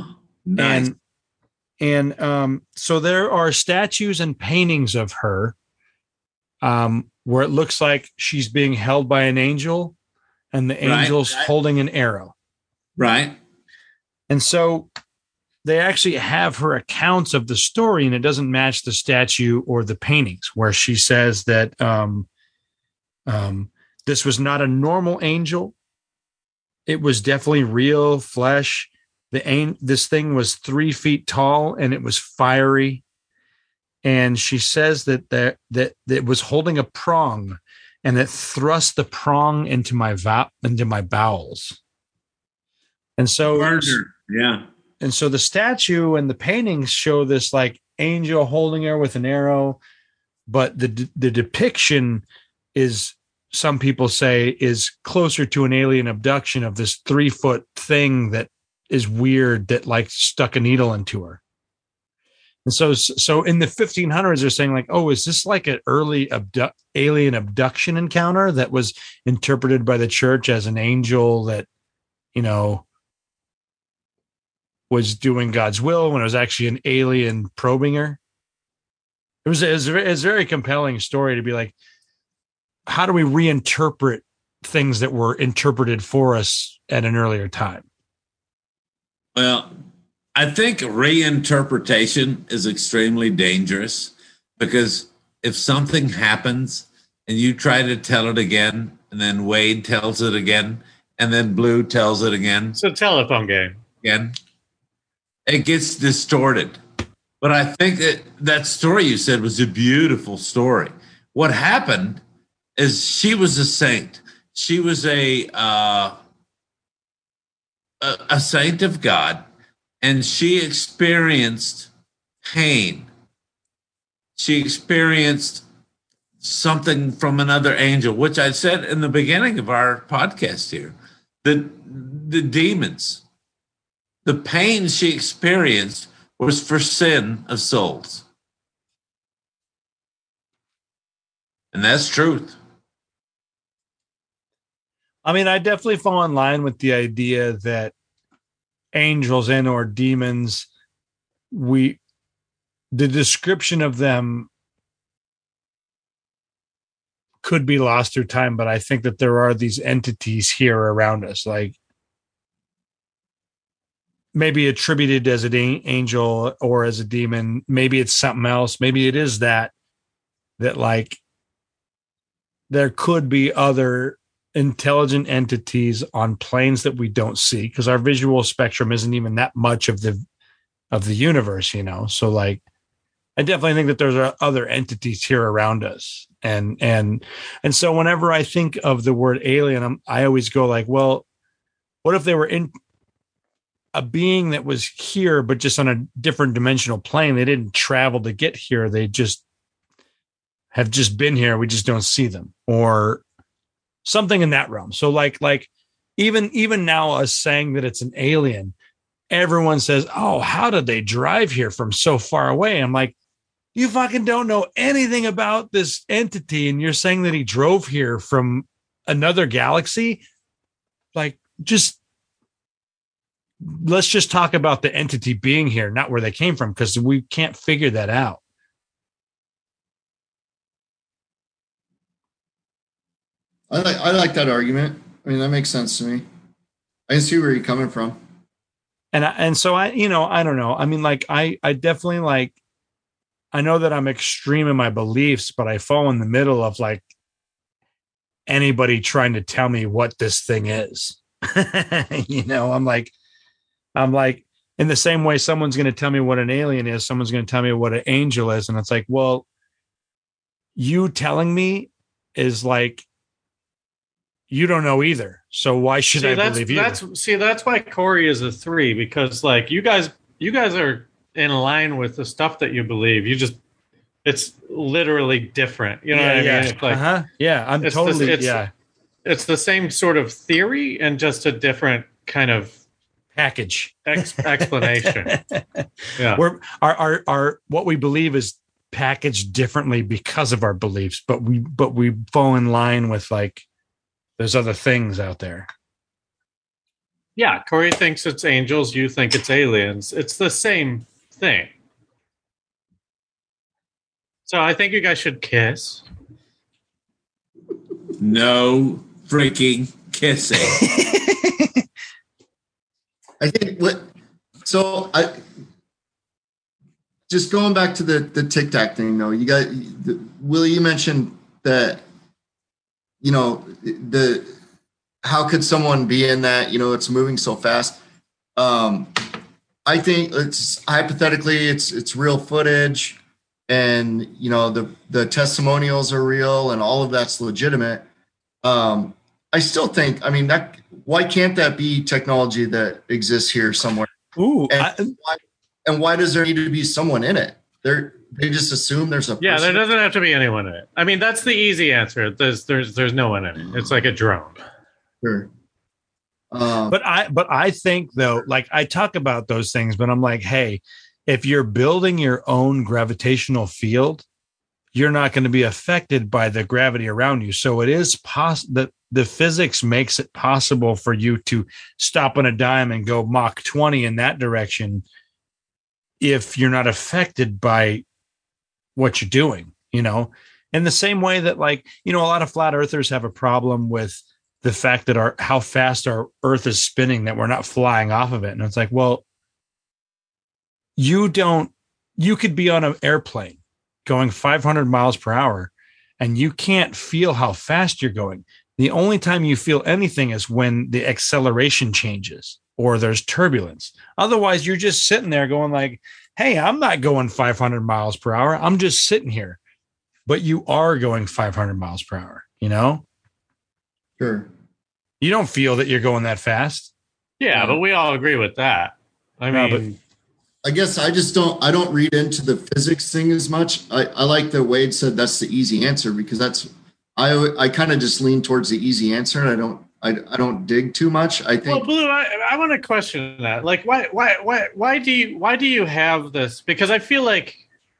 Nice. And so there are statues and paintings of her where it looks like she's being held by an angel and the angel's holding an arrow. Right. And so they actually have her accounts of the story, and it doesn't match the statue or the paintings, where she says that this was not a normal angel. It was definitely real flesh. This thing was 3 feet tall, and it was fiery. And she says that it was holding a prong, and it thrust the prong into my bowels. And so, yeah. And so the statue and the paintings show this like angel holding her with an arrow, but the depiction is, some people say, is closer to an alien abduction of this 3-foot thing that is weird, that like stuck a needle into her. And so in the 1500s, they're saying like, oh, is this like an early alien abduction encounter that was interpreted by the church as an angel that, you know, was doing God's will when it was actually an alien probing her? It was a very compelling story to be like, how do we reinterpret things that were interpreted for us at an earlier time? Well, I think reinterpretation is extremely dangerous, because if something happens and you try to tell it again, and then Wade tells it again, and then Blue tells it again. It's a telephone game. Again, it gets distorted. But I think that story you said was a beautiful story. What happened is she was a saint. She was a saint of God, and she experienced pain. She experienced something from another angel, which I said in the beginning of our podcast here. The demons, the pain she experienced was for sin of souls. And that's truth. I mean, I definitely fall in line with the idea that angels and or demons, the description of them could be lost through time, but I think that there are these entities here around us, like maybe attributed as an angel or as a demon. Maybe it's something else. Maybe it is that like there could be other intelligent entities on planes that we don't see, because our visual spectrum isn't even that much of the universe, you know? So like, I definitely think that there's other entities here around us. And so whenever I think of the word alien, I always go like, well, what if they were in a being that was here, but just on a different dimensional plane? They didn't travel to get here. They just have just been here. We just don't see them, or something in that realm. So like even now, us saying that it's an alien, everyone says, oh, how did they drive here from so far away? I'm like, you fucking don't know anything about this entity, and you're saying that he drove here from another galaxy? Like, let's just talk about the entity being here, not where they came from, because we can't figure that out. I like that argument. I mean, that makes sense to me. I can see where you're coming from. And so I don't know. I mean, like, I definitely, like, I know that I'm extreme in my beliefs, but I fall in the middle of like anybody trying to tell me what this thing is. You know, I'm like, in the same way someone's going to tell me what an alien is, someone's going to tell me what an angel is. And it's like, well, you telling me is like, you don't know either. So why should I believe you? That's why Corey is a 3, because like you guys are in line with the stuff that you believe. It's literally different. You know what I mean? It's like, yeah, I'm totally, it's the same sort of theory and just a different kind of package explanation. Yeah. Our what we believe is packaged differently because of our beliefs, but we fall in line with like, there's other things out there. Yeah, Corey thinks it's angels. You think it's aliens. It's the same thing. So I think you guys should kiss. No freaking kissing. I think just going back to the Tic Tac thing, though, Willie, you mentioned that, how could someone be in that, it's moving so fast. I think it's hypothetically, it's real footage, and, the testimonials are real and all of that's legitimate. I still think, why can't that be technology that exists here somewhere? Ooh, why does there need to be someone in it? They just assume there's a person. Yeah, there doesn't have to be anyone in it. That's the easy answer. There's no one in it. It's like a drone. Sure. But I think, though, like, I talk about those things, but I'm like, hey, if you're building your own gravitational field, you're not going to be affected by the gravity around you. So it is possible. The physics makes it possible for you to stop on a dime and go Mach 20 in that direction if you're not affected by what you're doing, in the same way that, like, a lot of flat earthers have a problem with the fact that how fast our earth is spinning, that we're not flying off of it. And it's like, well, you could be on an airplane going 500 miles per hour and you can't feel how fast you're going. The only time you feel anything is when the acceleration changes or there's turbulence. Otherwise, you're just sitting there going like, hey, I'm not going 500 miles per hour. I'm just sitting here. But you are going 500 miles per hour, Sure. You don't feel that you're going that fast. Yeah, but we all agree with that. I guess I don't read into the physics thing as much. I like that Wade said that's the easy answer, because I kind of just lean towards the easy answer, and I don't dig too much. I think. Well, Blue, I want to question that. Like, why do you have this? Because I feel like,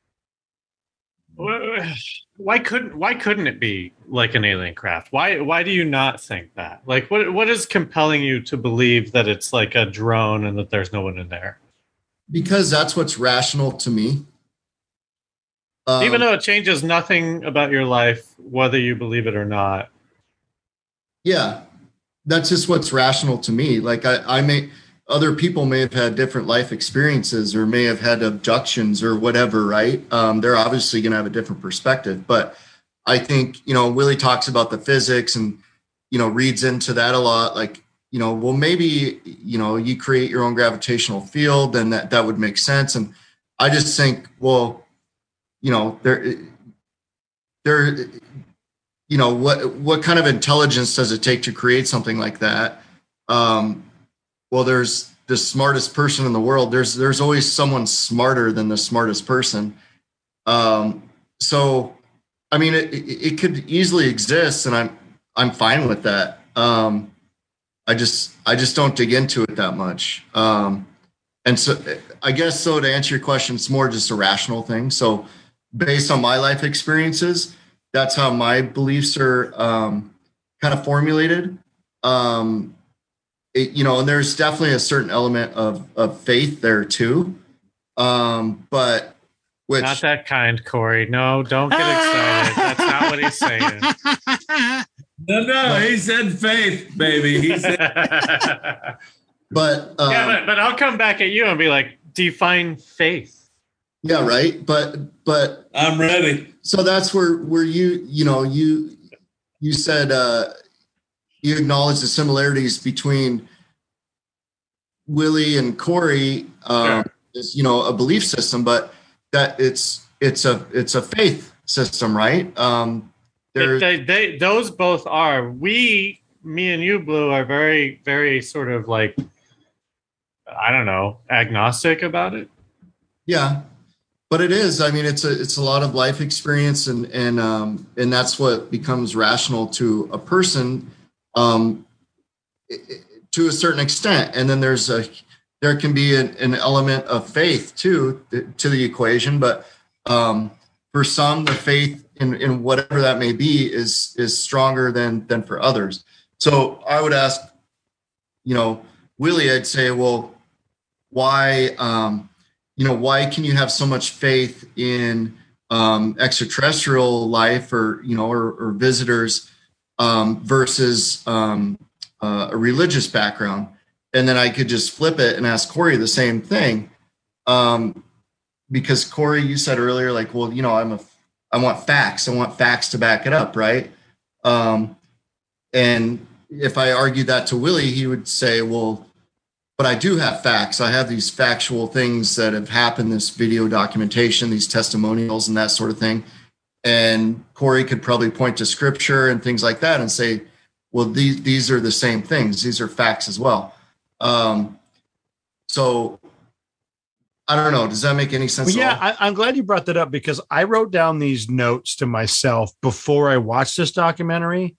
why couldn't it be like an alien craft? Why do you not think that? Like, what is compelling you to believe that it's like a drone and that there's no one in there? Because that's what's rational to me. Even though it changes nothing about your life, whether you believe it or not. Yeah, that's just what's rational to me. Like, other people may have had different life experiences or may have had abductions or whatever, right? They're obviously going to have a different perspective. But I think, Willie talks about the physics and, reads into that a lot. Like, well, maybe, you create your own gravitational field, and that would make sense. And I just think, well, what kind of intelligence does it take to create something like that? Well, there's the smartest person in the world. There's always someone smarter than the smartest person. So, it could easily exist, and I'm fine with that. I just don't dig into it that much. And so I guess, so to answer your question, it's more just a rational thing. So based on my life experiences, that's how my beliefs are kind of formulated. And there's definitely a certain element of faith there too. But which, not that kind, Corey. No, don't get excited. That's not what he's saying. No, he said faith, baby. He said. but I'll come back at you and be like, define faith. Yeah, right. But I'm ready. So that's where you said you acknowledge the similarities between Willie and Corey, is a belief system, but that it's a faith system, right? Those both are. Me and you, Blue, are very, very sort of like, I don't know, agnostic about it. Yeah, but it is. It's a lot of life experience, and that's what becomes rational to a person, to a certain extent. And then there can be an element of faith too to the equation, but for some, the faith in whatever that may be is stronger than for others. So I would ask, Willie, I'd say, well, why can you have so much faith in extraterrestrial life or visitors versus a religious background. And then I could just flip it and ask Corey the same thing. Because Corey, you said earlier, like, well, you know, I want facts. I want facts to back it up, right? And if I argued that to Willie, he would say, well, but I do have facts. I have these factual things that have happened, this video documentation, these testimonials and that sort of thing. And Corey could probably point to scripture and things like that and say, well, these are the same things. These are facts as well. So I don't know. Does that make any sense? Well, yeah, I'm glad you brought that up because I wrote down these notes to myself before I watched this documentary,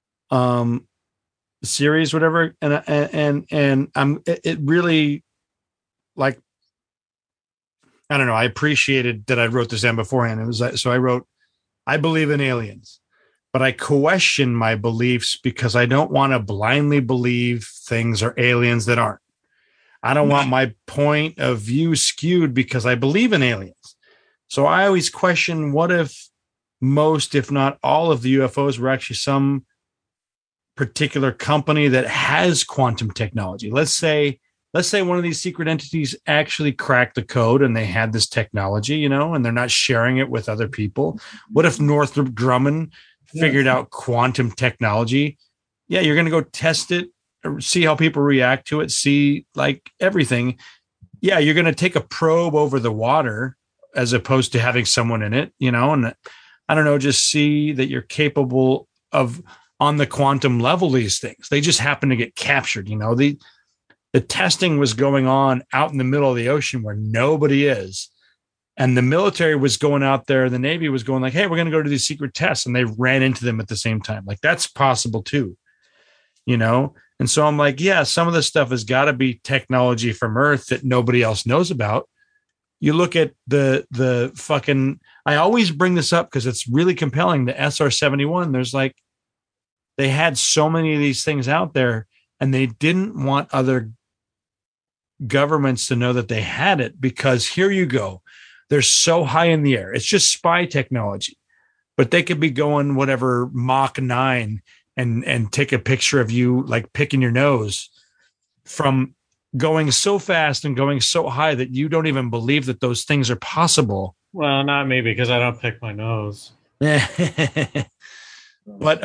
series, whatever. And it really, like, I don't know. I appreciated that I wrote this down beforehand. It was like, so I wrote, I believe in aliens, but I question my beliefs because I don't want to blindly believe things are aliens that aren't. I don't want my point of view skewed because I believe in aliens. So I always question, what if most, if not all of the UFOs were actually some particular company that has quantum technology? Let's say one of these secret entities actually cracked the code and they had this technology, you know, and they're not sharing it with other people. What if Northrop Grumman figured out quantum technology? Yeah, you're going to go test it, see how people react to it, see like everything. Yeah, you're going to take a probe over the water as opposed to having someone in it, you know, and I don't know, just see that you're capable of on the quantum level these things. They just happen to get captured, you know. The testing was going on out in the middle of the ocean where nobody is. And the military was going out there. The Navy was going like, hey, we're going to go to these secret tests. And they ran into them at the same time. Like that's possible too, you know? And so I'm like, yeah, some of this stuff has got to be technology from Earth that nobody else knows about. You look at the fucking, I always bring this up because it's really compelling. The SR-71, there's like, they had so many of these things out there and they didn't want other governments to know that they had it because here you go. They're so high in the air. It's just spy technology, but they could be going whatever Mach 9 and take a picture of you like picking your nose from going so fast and going so high that you don't even believe that those things are possible. Well, not me because I don't pick my nose. But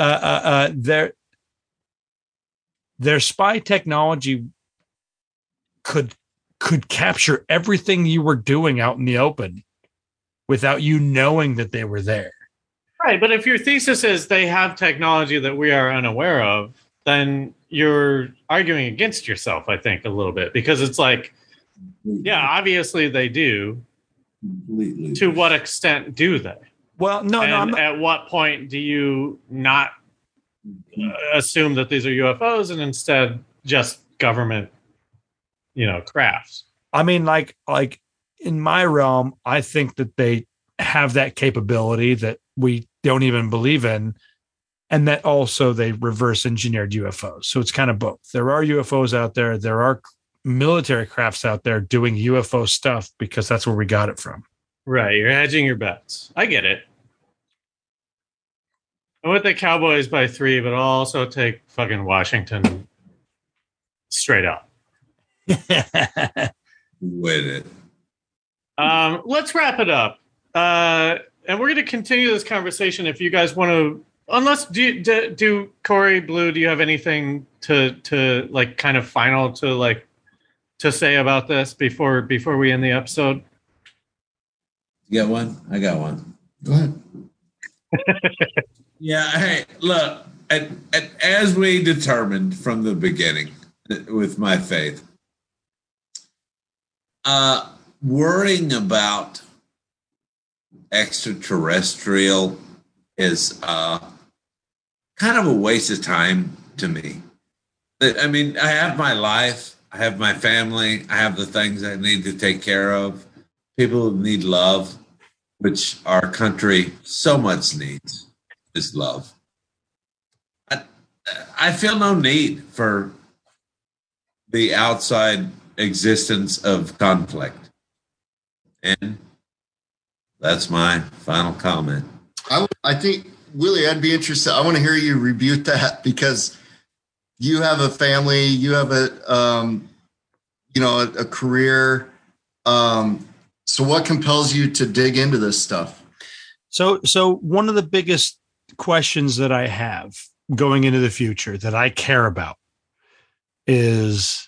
their spy technology could capture everything you were doing out in the open without you knowing that they were there. Right, but if your thesis is they have technology that we are unaware of, then you're arguing against yourself, I think, a little bit, because it's like, yeah, obviously they do. Completely. To what extent do they? Well, no, and at what point do you not assume that these are UFOs and instead just government, you know, crafts? I mean, like in my realm, I think that they have that capability that we don't even believe in, and that also they reverse engineered UFOs. So it's kind of both. There are UFOs out there. There are military crafts out there doing UFO stuff because that's where we got it from. Right. You're hedging your bets. I get it. I went the Cowboys by 3, but I'll also take fucking Washington straight up. With it. Let's wrap it up. And we're going to continue this conversation if you guys want to, unless do Corey, Blue, do you have anything to like kind of final to say about this before we end the episode? You got one? I got one. Go ahead. Yeah. Hey, look, as we determined from the beginning with my faith, worrying about extraterrestrial is kind of a waste of time to me. I mean, I have my life, I have my family, I have the things I need to take care of. People need love, which our country so much needs, is love. I feel no need for the outside existence of conflict. And that's my final comment. I think Willie, I'd be interested. I want to hear you rebuke that because you have a family, you have a career. So what compels you to dig into this stuff? So one of the biggest questions that I have going into the future that I care about is,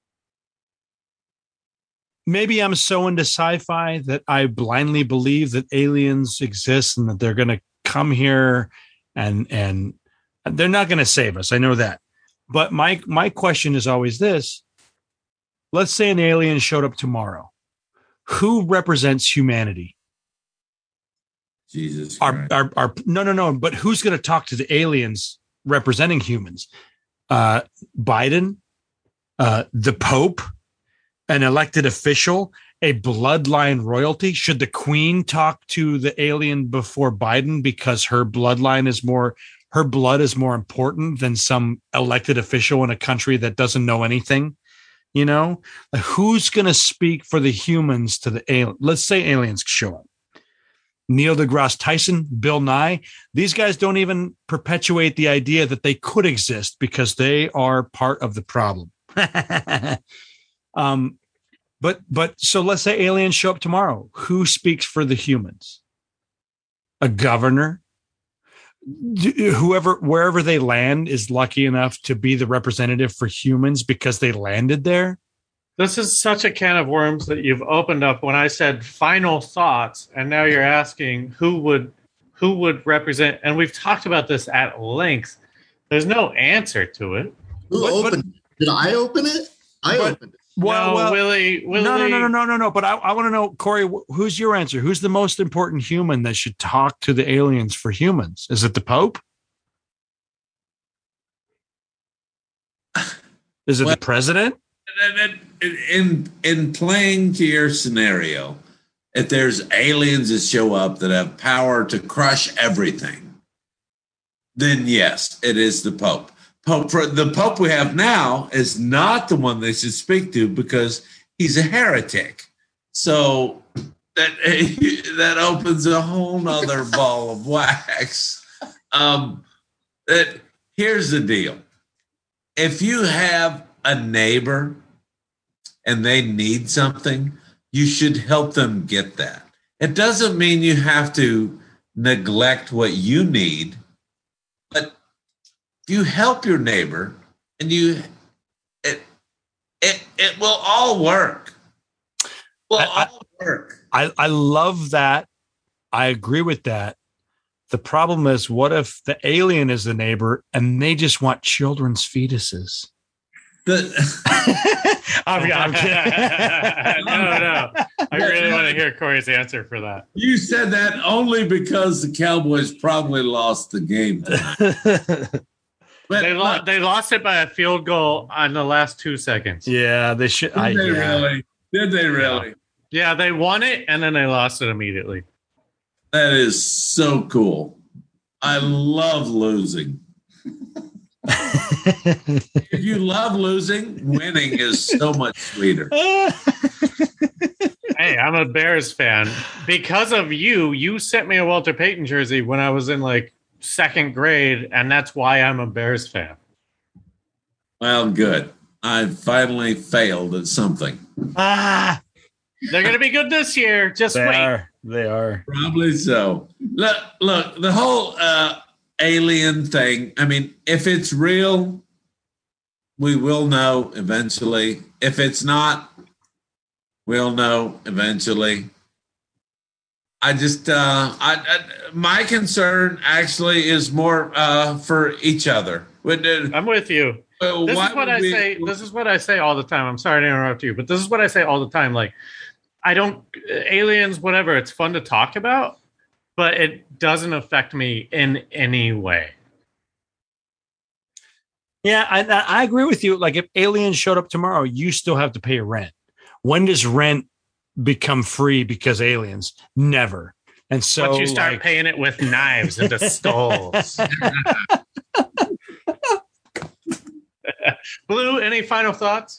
maybe I'm so into sci-fi that I blindly believe that aliens exist and that they're going to come here and they're not going to save us. I know that. But my question is always this. Let's say an alien showed up tomorrow. Who represents humanity? Jesus Christ. No. But who's going to talk to the aliens representing humans? Biden, the Pope, an elected official, a bloodline royalty? Should the Queen talk to the alien before Biden because her blood is more important than some elected official in a country that doesn't know anything? You know, who's going to speak for the humans to the alien? Let's say aliens show up. Neil deGrasse Tyson, Bill Nye, these guys don't even perpetuate the idea that they could exist because they are part of the problem. But so let's say aliens show up tomorrow. Who speaks for the humans? A governor? Wherever they land is lucky enough to be the representative for humans because they landed there. This is such a can of worms that you've opened up when I said final thoughts, and now you're asking who would represent, and we've talked about this at length. There's no answer to it. Who opened it? Did I open it? I opened it. Well, Willie. No. But I want to know, Corey, who's your answer? Who's the most important human that should talk to the aliens for humans? Is it the Pope? Is it the president? In playing to your scenario, if there's aliens that show up that have power to crush everything, then yes, it is the Pope. The Pope we have now is not the one they should speak to because he's a heretic. So that opens a whole nother ball of wax. Here's the deal. If you have a neighbor and they need something, you should help them get that. It doesn't mean you have to neglect what you need, but if you help your neighbor and it will all work. I love that. I agree with that. The problem is, what if the alien is the neighbor and they just want children's fetuses? I'm kidding. No. I really want to hear Corey's answer for that. You said that only because the Cowboys probably lost the game tonight. But they lost it by a field goal on the last 2 seconds. Yeah, they should. Did they really? Yeah, they won it and then they lost it immediately. That is so cool. I love losing. If you love losing, winning is so much sweeter. Hey, I'm a Bears fan. Because of you sent me a Walter Payton jersey when I was in like second grade, and that's why I'm a Bears fan. Well, good. I finally failed at something. They're going to be good this year. Just wait. They are. Probably so. Look, the whole alien thing, I mean, if it's real, we will know eventually. If it's not, we'll know eventually. I just, my concern actually is more for each other. I'm with you. This is what I say all the time. I'm sorry to interrupt you, but this is what I say all the time. Like, aliens, whatever, it's fun to talk about, but it doesn't affect me in any way. Yeah, I agree with you. Like, if aliens showed up tomorrow, you still have to pay rent. When does rent become free because aliens? Never. And so once you start paying it with knives into skulls. Blue, any final thoughts?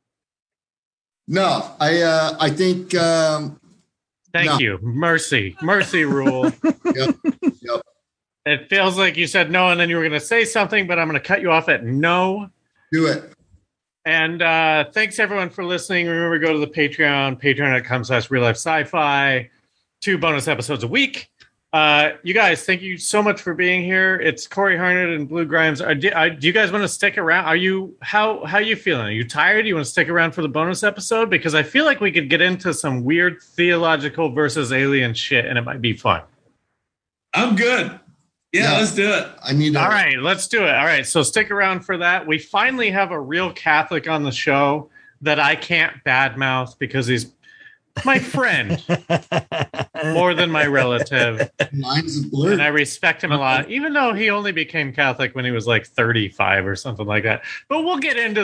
No, I think. Thank you. Mercy rule. Yep. It feels like you said no, and then you were going to say something, but I'm going to cut you off at no. Do it. And thanks everyone for listening. Remember, go to the Patreon, patreon.com/real life sci-fi. 2 bonus episodes a week. You guys, thank you so much for being here. It's Corey Harnett and Blue Grimes. Do you guys want to stick around? How are you feeling? Are you tired? Do you want to stick around for the bonus episode? Because I feel like we could get into some weird theological versus alien shit, and it might be fun. I'm good. Yeah, let's do it. All right, let's do it. All right, so stick around for that. We finally have a real Catholic on the show that I can't badmouth because he's my friend more than my relative. Lines of blur. And I respect him a lot, even though he only became Catholic when he was like 35 or something like that. But we'll get into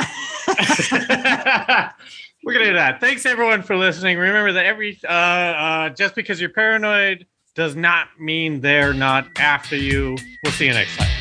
that. We're going to do that. Thanks, everyone, for listening. Remember that just because you're paranoid does not mean they're not after you. We'll see you next time.